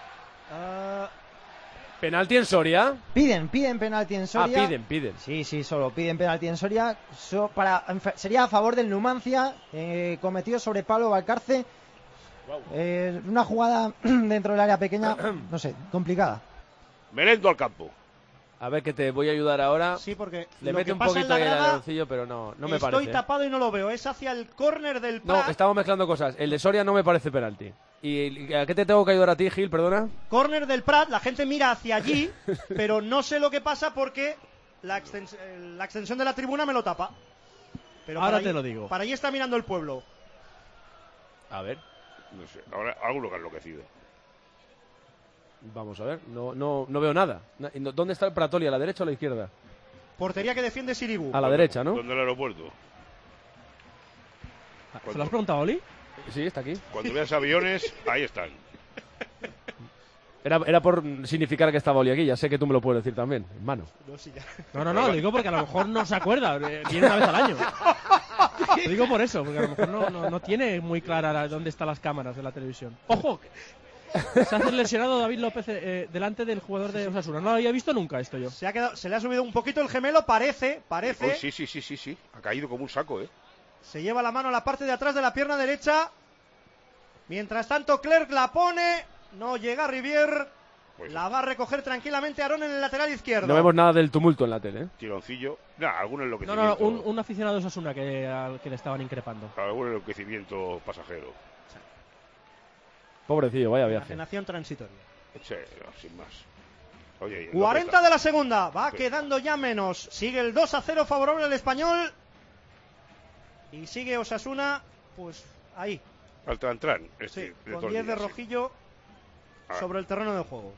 ¿Penalti en Soria? Piden penalti en Soria. Piden. Sí, solo piden penalti en Soria. Sería a favor del Numancia, cometido sobre Pablo Valcarce. Una jugada dentro del área pequeña, no sé, complicada. Melendo al campo. A ver, que te voy a ayudar ahora. Sí, porque le mete un poquito ahí el aleroncillo, pero no me parece. Estoy tapado y no lo veo. Es hacia el córner del Prat. No, estamos mezclando cosas. El de Soria no me parece penalti. ¿Y a qué te tengo que ayudar a ti, Gil? Perdona. Córner del Prat, la gente mira hacia allí, pero no sé lo que pasa porque la extensión de la tribuna me lo tapa. Pero ahora te lo digo. Para allí está mirando el pueblo. A ver. No sé, ahora algo que ha enloquecido. Vamos a ver, no veo nada. ¿Dónde está el Pratoli? ¿A la derecha o a la izquierda? Portería que defiende Sirigu. A la derecha, ¿no? ¿Dónde el aeropuerto? ¿Se lo has preguntado, Oli? Sí, está aquí. Cuando veas aviones, ahí están. Era por significar que estaba Oli aquí, ya sé que tú me lo puedes decir también, en mano. No, lo digo porque a lo mejor no se acuerda, viene una vez al año. Lo digo por eso, porque a lo mejor no tiene muy clara dónde están las cámaras de la televisión. ¡Ojo! Se ha lesionado David López delante del jugador de Osasuna. No lo había visto nunca esto yo. Se le ha subido un poquito el gemelo, parece. Oh, sí. Ha caído como un saco, Se lleva la mano a la parte de atrás de la pierna derecha. Mientras tanto, Clerc la pone. No llega Rivier. La va a recoger tranquilamente Aarón en el lateral izquierdo. No vemos nada del tumulto en la tele. Tironcillo. Alguno No, enloquecimiento. un aficionado de Osasuna al que le estaban increpando. Algún enloquecimiento pasajero. Pobrecillo, vaya viaje. Enajenación transitoria. Sí, sin más. Oye, 40 de la segunda. Va quedando ya menos. Sigue el 2-0 favorable al Español. Y sigue Osasuna, pues ahí. Al Trantrán. Sí, con 10 de Rojillo sobre el terreno de juego.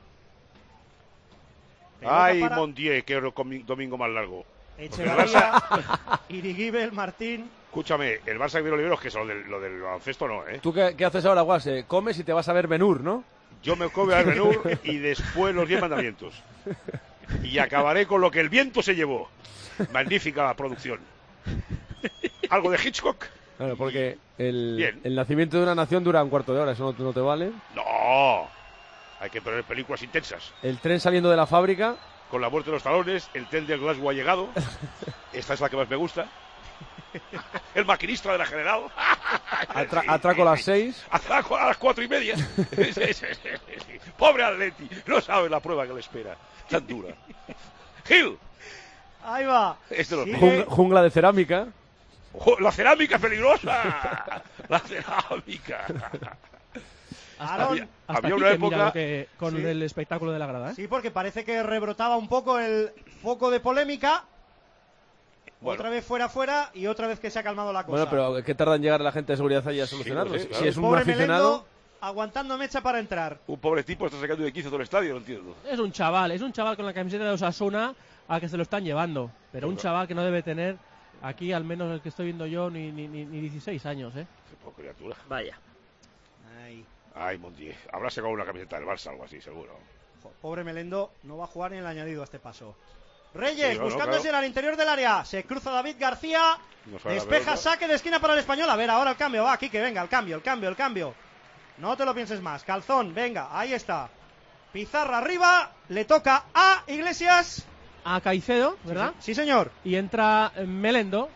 Ay, Mondier, qué domingo más largo. Echevarría, Irigibel, Martín. Escúchame, el Barça que Oliveros, que es lo del baloncesto, no, ¿Tú qué haces ahora, Guas? Comes y te vas a ver Ben-Hur, ¿no? Yo me como a ver Ben-Hur y después los 10 mandamientos. Y acabaré con lo que el viento se llevó. Magnífica producción. ¿Algo de Hitchcock? Claro, porque el nacimiento de una nación dura un cuarto de hora, ¿eso no te vale? No, hay que poner películas intensas. El tren saliendo de la fábrica. Con la muerte de los talones, el tren de Glasgow ha llegado. Esta es la que más me gusta. El maquinista de la General. Atraco a las 6. Atraco a las 4:30. Pobre Atleti, no sabe la prueba que le espera. Tan dura. Gil. Ahí va. Jungla de cerámica. La cerámica es peligrosa. La cerámica. Había una época con el espectáculo de la grada. Sí, porque parece que rebrotaba un poco el foco de polémica. Bueno. Otra vez fuera y otra vez que se ha calmado la cosa. Bueno, pero ¿qué tarda en llegar la gente de seguridad allí a solucionarlo? Sí, claro. Si es un aficionado... Melendo, aguantando mecha para entrar. Un pobre tipo está sacando de quicio todo el estadio, no entiendo. Es un chaval con la camiseta de Osasuna a que se lo están llevando. Pero un chaval que no debe tener, aquí al menos el que estoy viendo yo, ni 16 años, Qué poca criatura. Vaya. Ay, Montiel. Habrá sacado una camiseta del Barça, algo así, seguro. Pobre Melendo, no va a jugar ni el añadido a este paso. Reyes, buscándose al interior del área. Se cruza David García. Despeja, saque de esquina para el Español. A ver, ahora el cambio. Va, aquí que venga, el cambio. No te lo pienses más. Calzón, venga, ahí está. Pizarra arriba. Le toca a Iglesias. A Caicedo, ¿verdad? Sí, señor. Y entra Melendo.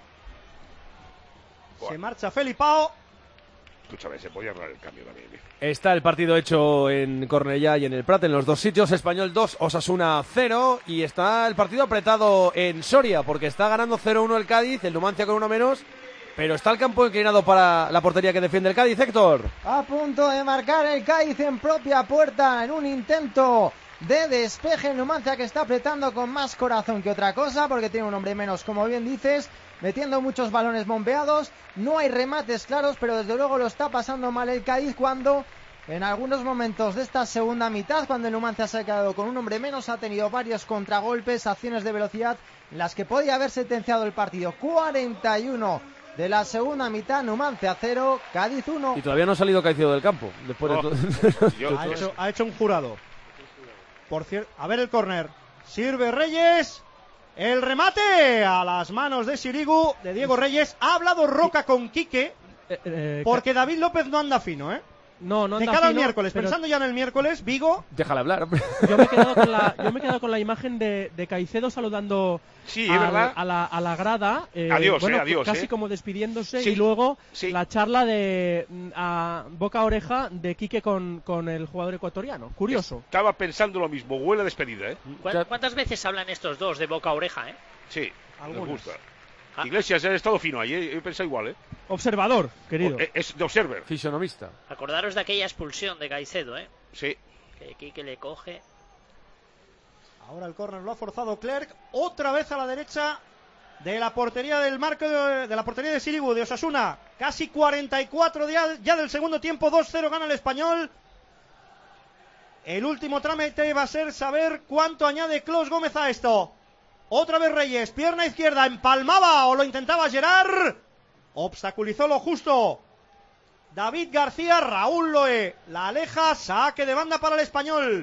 Se marcha Felipao. Escúchame, se podía arreglar el cambio también. Está el partido hecho en Cornellá y en el Prat, en los dos sitios. Español 2, Osasuna 0. Y está el partido apretado en Soria, porque está ganando 0-1 el Cádiz, el Numancia con uno menos. Pero está el campo inclinado para la portería que defiende el Cádiz, Héctor. A punto de marcar el Cádiz en propia puerta, en un intento de despeje. El Numancia que está apretando con más corazón que otra cosa, porque tiene un hombre menos, como bien dices, metiendo muchos balones bombeados. No hay remates claros, pero desde luego lo está pasando mal el Cádiz cuando en algunos momentos de esta segunda mitad, cuando el Numancia se ha quedado con un hombre menos, ha tenido varios contragolpes, acciones de velocidad en las que podía haber sentenciado el partido. 41 de la segunda mitad, Numancia 0, Cádiz 1. Y todavía no ha salido Caicedo del campo. Después de ha hecho un jurado. Por cierto, a ver el córner. Sirve Reyes. El remate a las manos de Sirigu, de Diego Reyes. Ha hablado Roca con Quique. Porque David López no anda fino, ¿eh? No anda de cara fino, al miércoles, pero... pensando ya en el miércoles, Vigo... Déjale hablar. Yo me he quedado con la imagen de Caicedo saludando a la grada. Adiós, bueno, adiós. Casi como despidiéndose, sí, y luego sí. la charla de boca a oreja de Quique con el jugador ecuatoriano. Curioso. Estaba pensando lo mismo, huele a despedida, ¿eh? ¿Cuántas veces hablan estos dos de boca a oreja, eh? Sí, algunos. Me gusta. Iglesias ha estado fino ahí, he pensado igual, ¿eh? Observador, querido. Es de observer. Fisionomista. Acordaros de aquella expulsión de Caicedo, ¿eh? Sí. Que Quique le coge. Ahora el córner lo ha forzado Clerc. Otra vez a la derecha de la portería del marco de la portería de Sirigu, de Osasuna. Casi 44 ya del segundo tiempo. 2-0 gana el Español. El último trámite va a ser saber cuánto añade Clos Gómez a esto. Otra vez Reyes, pierna izquierda, empalmaba o lo intentaba Gerard. Obstaculizó lo justo David García, Raúl Loé la aleja, saque de banda para el Español.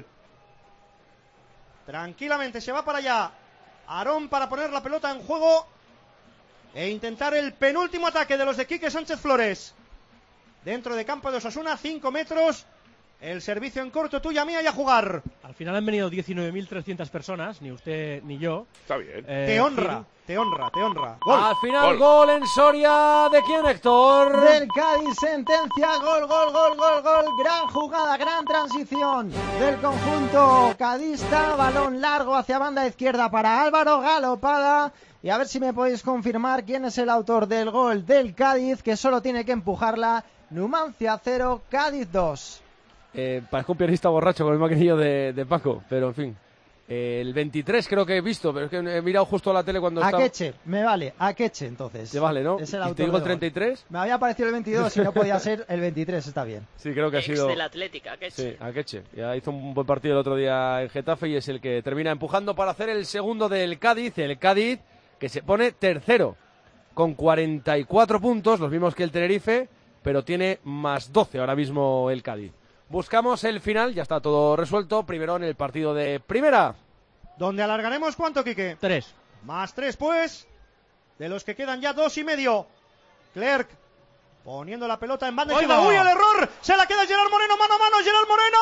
Tranquilamente se va para allá Aarón para poner la pelota en juego e intentar el penúltimo ataque de los de Quique Sánchez Flores. Dentro de campo de Osasuna, 5 metros. El servicio en corto, tuya mía, y a jugar. Al final han venido 19.300 personas, ni usted ni yo. Está bien. Te honra. Gol. Al final, gol en Soria. ¿De quién, Héctor? Del Cádiz, sentencia, gol. Gran jugada, gran transición del conjunto cadista. Balón largo hacia banda izquierda para Álvaro, galopada. Y a ver si me podéis confirmar quién es el autor del gol del Cádiz, que solo tiene que empujarla. Numancia 0, Cádiz 2. Parezco un pianista borracho con el maquinillo de Paco, pero en fin. El 23 creo que he visto, pero es que he mirado justo a la tele cuando estaba... Akeche, me vale, Akeche entonces. Te vale, ¿no? Es el ¿Y te digo el 33? Me había parecido el 22 y no podía ser el 23, está bien. Sí, creo que ha sido... del Atlético, Akeche. Sí, Akeche. Ya hizo un buen partido el otro día en Getafe y es el que termina empujando para hacer el segundo del Cádiz. El Cádiz que se pone tercero con 44 puntos, los mismos que el Tenerife, pero tiene más 12 ahora mismo el Cádiz. Buscamos el final, ya está todo resuelto. Primero en el partido de primera. ¿Dónde alargaremos cuánto, Quique? 3. Más 3, pues. De los que quedan ya 2,5. Clerc poniendo la pelota en banda izquierda. ¡Uy, el error! Se la queda Gerard Moreno, mano a mano, Gerard Moreno.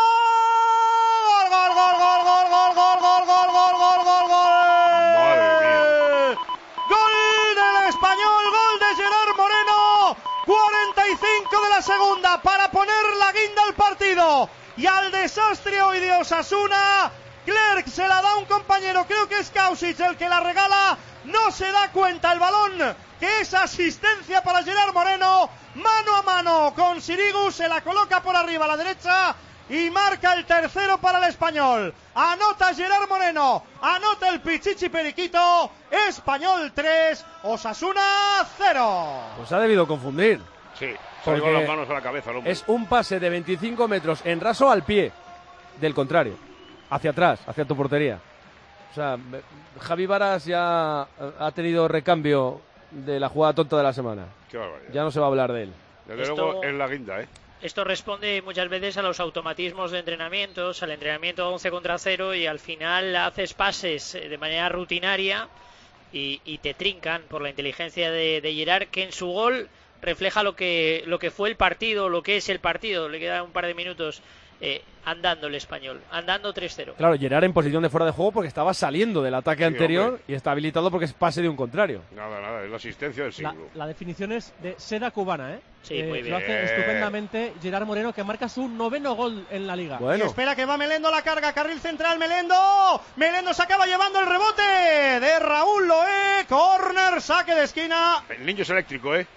Gol del Español, gol de Gerard Moreno. 45 de la segunda para poner la guinda al partido y al desastre hoy de Osasuna. Clerc se la da a un compañero, creo que es Kausic el que la regala, no se da cuenta el balón, que es asistencia para Gerard Moreno, mano a mano con Sirigu, se la coloca por arriba a la derecha y marca el tercero para el Español. Anota Gerard Moreno, anota el Pichichi Periquito. Español 3, Osasuna 0. Pues ha debido confundir. Sí, se ha llevado las manos a la cabeza el hombre. Es un pase de 25 metros en raso al pie del contrario, hacia atrás, hacia tu portería. O sea, Javi Varas ya ha tenido recambio de la jugada tonta de la semana. Qué barbaridad. Ya no se va a hablar de él. Desde luego es la guinda, ¿eh? Esto responde muchas veces a los automatismos de entrenamientos, al entrenamiento 11 contra 0, y al final haces pases de manera rutinaria y te trincan por la inteligencia de Gerard, que en su gol refleja lo que fue el partido, lo que es el partido. Le queda un par de minutos andando el Español, andando 3-0. Claro, Gerard en posición de fuera de juego porque estaba saliendo del ataque anterior, hombre, y está habilitado porque es pase de un contrario. Nada, es la asistencia del siglo. La definición es de seda cubana, ¿eh? Sí, muy bien. Lo hace estupendamente Gerard Moreno, que marca su 9º gol en la Liga. Bueno. Y espera que va Melendo, la carga, carril central, Melendo se acaba llevando el rebote de Raúl Loé, córner, saque de esquina. El niño es eléctrico, ¿eh?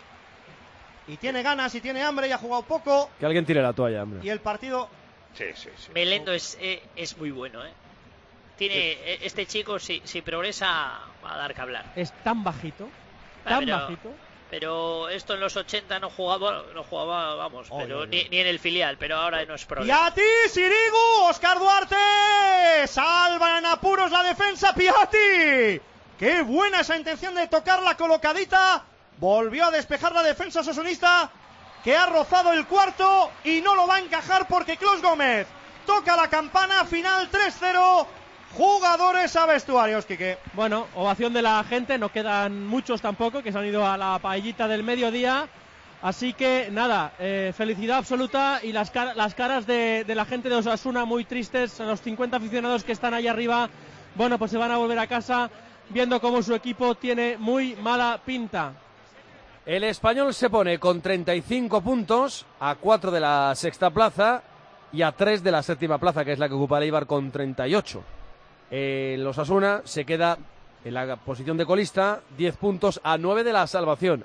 Y tiene ganas y tiene hambre y ha jugado poco. Que alguien tire la toalla, hombre. Y el partido... Sí. Melendo es muy bueno, ¿eh? Tiene este chico, si progresa, va a dar que hablar. Es tan bajito, bajito. Pero esto en los 80 no jugaba, vamos, pero ni en el filial, pero ahora no es problema. Piatti, Sirigu, Óscar Duarte, salva en apuros la defensa, Piatti. Qué buena esa intención de tocarla colocadita. Volvió a despejar la defensa osasunista, que ha rozado el cuarto y no lo va a encajar porque Clos Gómez toca la campana. Final 3-0. Jugadores a vestuarios, Quique. Bueno, ovación de la gente, no quedan muchos tampoco, que se han ido a la paellita del mediodía. Así que nada, felicidad absoluta y las caras de la gente de Osasuna muy tristes, los 50 aficionados que están ahí arriba, bueno, pues se van a volver a casa viendo cómo su equipo tiene muy mala pinta. El Español se pone con 35 puntos, a 4 de la sexta plaza y a 3 de la séptima plaza, que es la que ocupa el Eibar con 38. El Osasuna se queda en la posición de colista, 10 puntos a 9 de la salvación,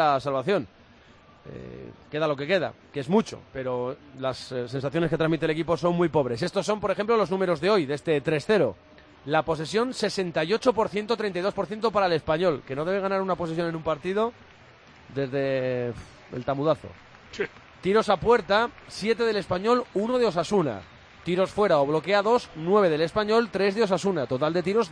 queda lo que queda, que es mucho, pero las sensaciones que transmite el equipo son muy pobres. Estos son, por ejemplo, los números de hoy, de este 3-0. La posesión, 68%, 32% para el Español, que no debe ganar una posesión en un partido desde el tamudazo. Sí. Tiros a puerta, 7 del Español, 1 de Osasuna. Tiros fuera o bloqueados, 9 del Español, 3 de Osasuna. Total de tiros,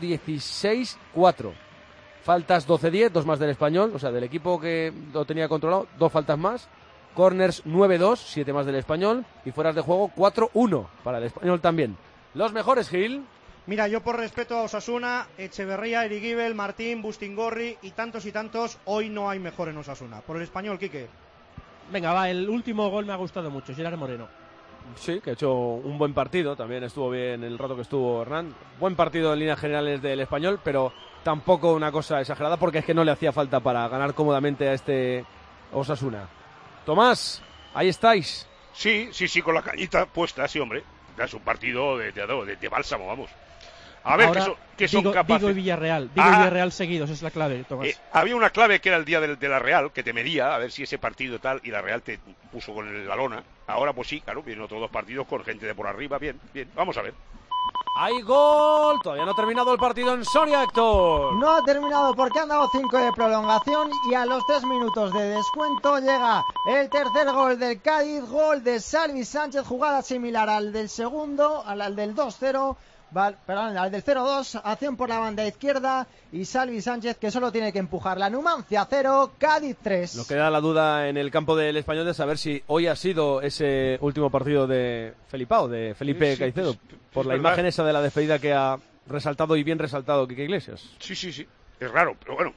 16-4. Faltas 12-10, 2 más del Español, o sea, del equipo que lo tenía controlado, 2 faltas más. Corners 9-2, 7 más del Español. Y fueras de juego 4-1 para el Español también. Los mejores, Gil. Mira, yo por respeto a Osasuna, Echeverría, Erigibel, Martín, Bustingorri y tantos, hoy no hay mejor en Osasuna. Por el Español, Quique. Venga, va, el último gol me ha gustado mucho, Gerard Moreno. Sí, que ha hecho un buen partido, también estuvo bien el rato que estuvo Hernán. Buen partido en líneas generales del Español, pero tampoco una cosa exagerada porque es que no le hacía falta para ganar cómodamente a este Osasuna. Tomás, ahí estáis. Sí, con la cañita puesta, sí, hombre. Es un partido de bálsamo, vamos. A ver, ahora, que son capaces. Vigo y Villarreal seguidos, es la clave, Tomás. Había una clave que era el día de la Real, que te medía a ver si ese partido tal, y la Real te puso con la lona. Ahora pues sí, claro, vienen otros 2 partidos con gente de por arriba, bien, vamos a ver. ¡Hay gol! Todavía no ha terminado el partido en Soria, Héctor. No ha terminado porque han dado 5 de prolongación y a los 3 minutos de descuento llega el tercer gol del Cádiz, gol de Salvi Sánchez, jugada similar al del segundo, al del 2-0. Perdón, al del 0-2, acción por la banda izquierda y Salvi Sánchez que solo tiene que empujar. La Numancia 0, Cádiz 3. Nos queda la duda en el campo del Español de saber si hoy ha sido ese último partido de Felipe Caicedo, por la imagen esa de la despedida que ha resaltado y bien resaltado Quique Iglesias. Sí, es raro, pero bueno.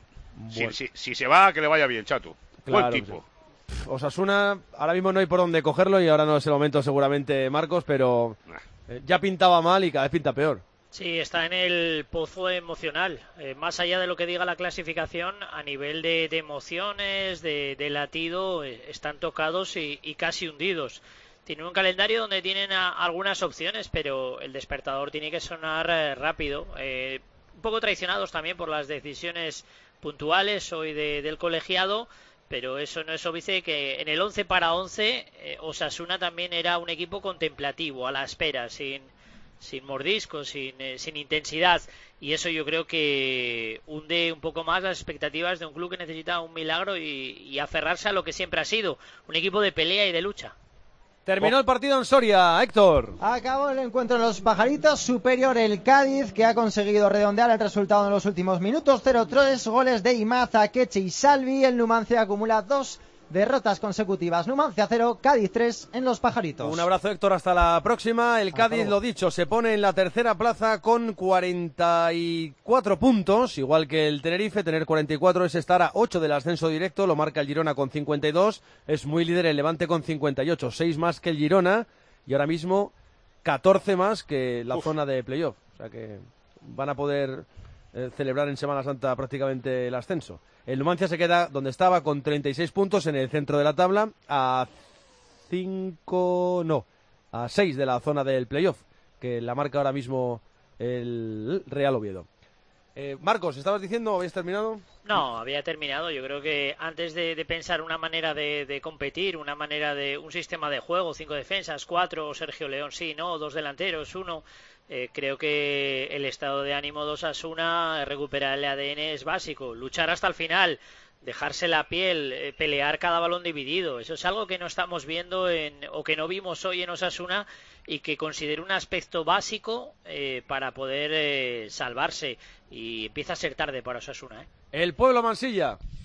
Si se va, que le vaya bien, chato. Claro, buen tipo. Sí. Osasuna, ahora mismo no hay por dónde cogerlo y ahora no es el momento seguramente, Marcos, pero ya pintaba mal y cada vez pinta peor. Sí, está en el pozo emocional. Más allá de lo que diga la clasificación, a nivel de emociones, de latido, están tocados y casi hundidos. Tienen un calendario donde tienen algunas opciones, pero el despertador tiene que sonar rápido. Un poco traicionados también por las decisiones puntuales hoy del colegiado, pero eso no es obvio que en el 11 para 11 Osasuna también era un equipo contemplativo, a la espera, sin mordiscos, sin intensidad, y eso yo creo que hunde un poco más las expectativas de un club que necesita un milagro y aferrarse a lo que siempre ha sido, un equipo de pelea y de lucha. Terminó el partido en Soria, Héctor. Acabó el encuentro en Los Pajaritos, superior el Cádiz, que ha conseguido redondear el resultado en los últimos minutos. 0-3, goles de Imaz, Akeche y Salvi. El Numancia acumula 2 derrotas consecutivas. Numancia 0, Cádiz 3 en Los Pajaritos. Un abrazo, Héctor, hasta la próxima. El Cádiz, lo dicho, se pone en la tercera plaza con 44 puntos, igual que el Tenerife. Tener 44 es estar a 8 del ascenso directo, lo marca el Girona con 52, es muy líder el Levante con 58, 6 más que el Girona y ahora mismo 14 más que la zona de playoff, o sea que van a poder celebrar en Semana Santa prácticamente el ascenso. El Numancia se queda donde estaba con 36 puntos en el centro de la tabla, a 6 de la zona del playoff, que la marca ahora mismo el Real Oviedo. Marcos, ¿estabas diciendo? ¿Habías terminado? No, había terminado. Yo creo que antes de pensar una manera de competir, una manera de un sistema de juego, 5 defensas, 4, Sergio León sí, ¿no? 2 delanteros, 1. Creo que el estado de ánimo de Osasuna, recuperar el ADN es básico, luchar hasta el final, dejarse la piel, pelear cada balón dividido. Eso es algo que no estamos viendo o que no vimos hoy en Osasuna y que considero un aspecto básico para poder salvarse, y empieza a ser tarde para Osasuna. El Pueblo Mansilla.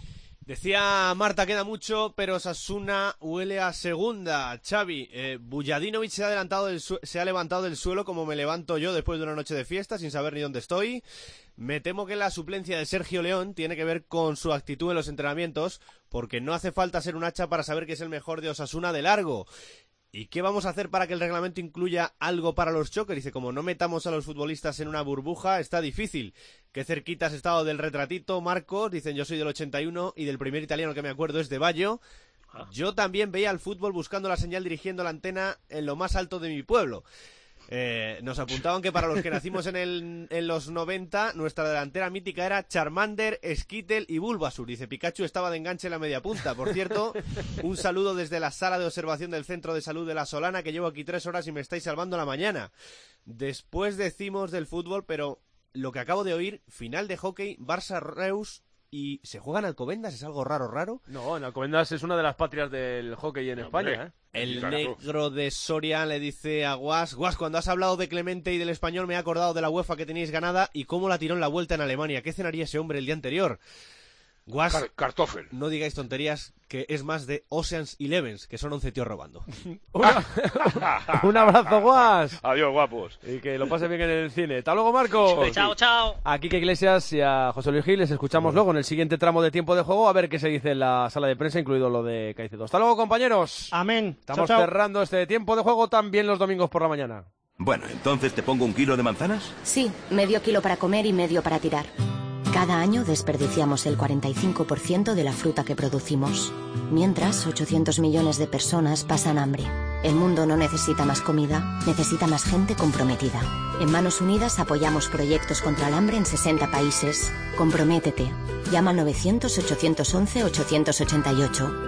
Decía Marta, queda mucho, pero Osasuna huele a segunda. Xavi, Vujadinovic se ha levantado del suelo como me levanto yo después de una noche de fiesta sin saber ni dónde estoy. Me temo que la suplencia de Sergio León tiene que ver con su actitud en los entrenamientos, porque no hace falta ser un hacha para saber que es el mejor de Osasuna de largo. ¿Y qué vamos a hacer para que el reglamento incluya algo para los choques? Dice, como no metamos a los futbolistas en una burbuja, está difícil. Qué cerquita has estado del retratito, Marcos. Dicen, yo soy del 81 y del primer italiano que me acuerdo es de Baggio. Yo también veía el fútbol buscando la señal, dirigiendo la antena en lo más alto de mi pueblo. Nos apuntaban que para los que nacimos en los 90, nuestra delantera mítica era Charmander, Skittle y Bulbasur. Dice, Pikachu estaba de enganche en la media punta. Por cierto, un saludo desde la sala de observación del Centro de Salud de La Solana, que llevo aquí 3 horas y me estáis salvando la mañana. Después decimos del fútbol, pero lo que acabo de oír, final de hockey, Barça-Reus, y ¿se juega en Alcobendas? ¿Es algo raro? No, en Alcobendas es una de las patrias del hockey en España, ¿eh? El negro de Soria le dice a Guas, cuando has hablado de Clemente y del Español me he acordado de la UEFA que teníais ganada y cómo la tiró en la vuelta en Alemania. ¿Qué cenaría ese hombre el día anterior? Guas, Kartoffel. No digáis tonterías, que es más de Ocean's Elevens, que son 11 tíos robando. Un abrazo, Guas. Adiós, guapos. Y que lo pase bien en el cine. Hasta luego, Marco. Chao. A Quique Iglesias y a José Luis Gil les escuchamos luego en el siguiente tramo de tiempo de juego, a ver qué se dice en la sala de prensa, incluido lo de Caicedo. Hasta luego, compañeros. Amén. Estamos chao. cerrando este tiempo de juego también los domingos por la mañana. Bueno, entonces te pongo 1 kilo de manzanas. Sí, medio kilo para comer y medio para tirar. Cada año desperdiciamos el 45% de la fruta que producimos. Mientras, 800 millones de personas pasan hambre. El mundo no necesita más comida, necesita más gente comprometida. En Manos Unidas apoyamos proyectos contra el hambre en 60 países. Comprométete. Llama al 900-811-888.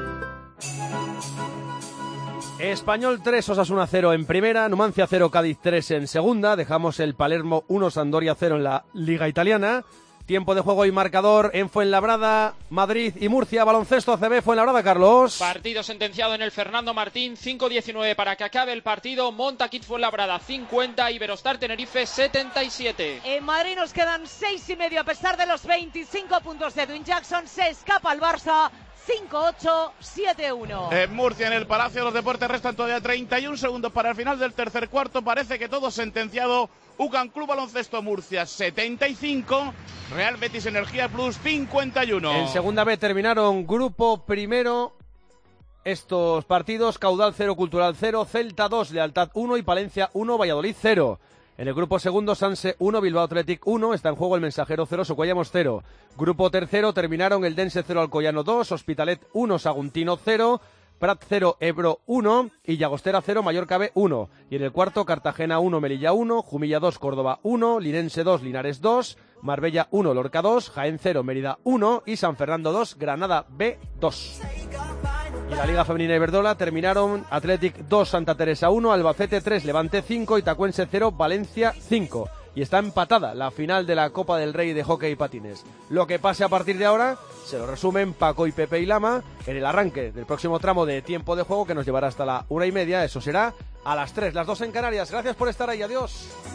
Español 3, Osasuna 0 en primera, Numancia 0, Cádiz 3 en segunda. Dejamos el Palermo 1, Sampdoria 0 en la Liga Italiana. Tiempo de juego y marcador en Fuenlabrada, Madrid y Murcia. Baloncesto ACB, Fuenlabrada, Carlos. Partido sentenciado en el Fernando Martín, 5-19 para que acabe el partido. Montaquit Fuenlabrada 50, Iberostar Tenerife 77. En Madrid nos quedan 6,5 a pesar de los 25 puntos de Edwin Jackson. Se escapa el Barça. 5-8-7-1. En Murcia, en el Palacio de los Deportes, restan todavía 31 segundos para el final del tercer cuarto. Parece que todo sentenciado. UCAM Club Baloncesto Murcia 75, Real Betis Energía Plus 51. En segunda B terminaron grupo primero estos partidos: Caudal 0, Cultural 0, Celta 2, Lealtad 1 y Palencia 1, Valladolid 0. En el grupo segundo, Sanse 1, Bilbao Athletic 1, está en juego el Mensajero 0, Socuellamos 0. Grupo tercero terminaron el Dense 0, Alcoyano 2, Hospitalet 1, Saguntino 0, Prat 0, Ebro 1 y Llagostera 0, Mallorca B 1. Y en el cuarto, Cartagena 1, Melilla 1, Jumilla 2, Córdoba 1, Linense 2, Linares 2, Marbella 1, Lorca 2, Jaén 0, Mérida 1 y San Fernando 2, Granada B 2. Y la Liga Femenina Iberdrola terminaron Athletic 2, Santa Teresa 1, Albacete 3, Levante 5, Itacuense 0, Valencia 5. Y está empatada la final de la Copa del Rey de Hockey y Patines. Lo que pase a partir de ahora se lo resumen Paco y Pepe y Lama en el arranque del próximo tramo de tiempo de juego que nos llevará hasta la 1:30. Eso será a las 3, las 2 en Canarias. Gracias por estar ahí, adiós.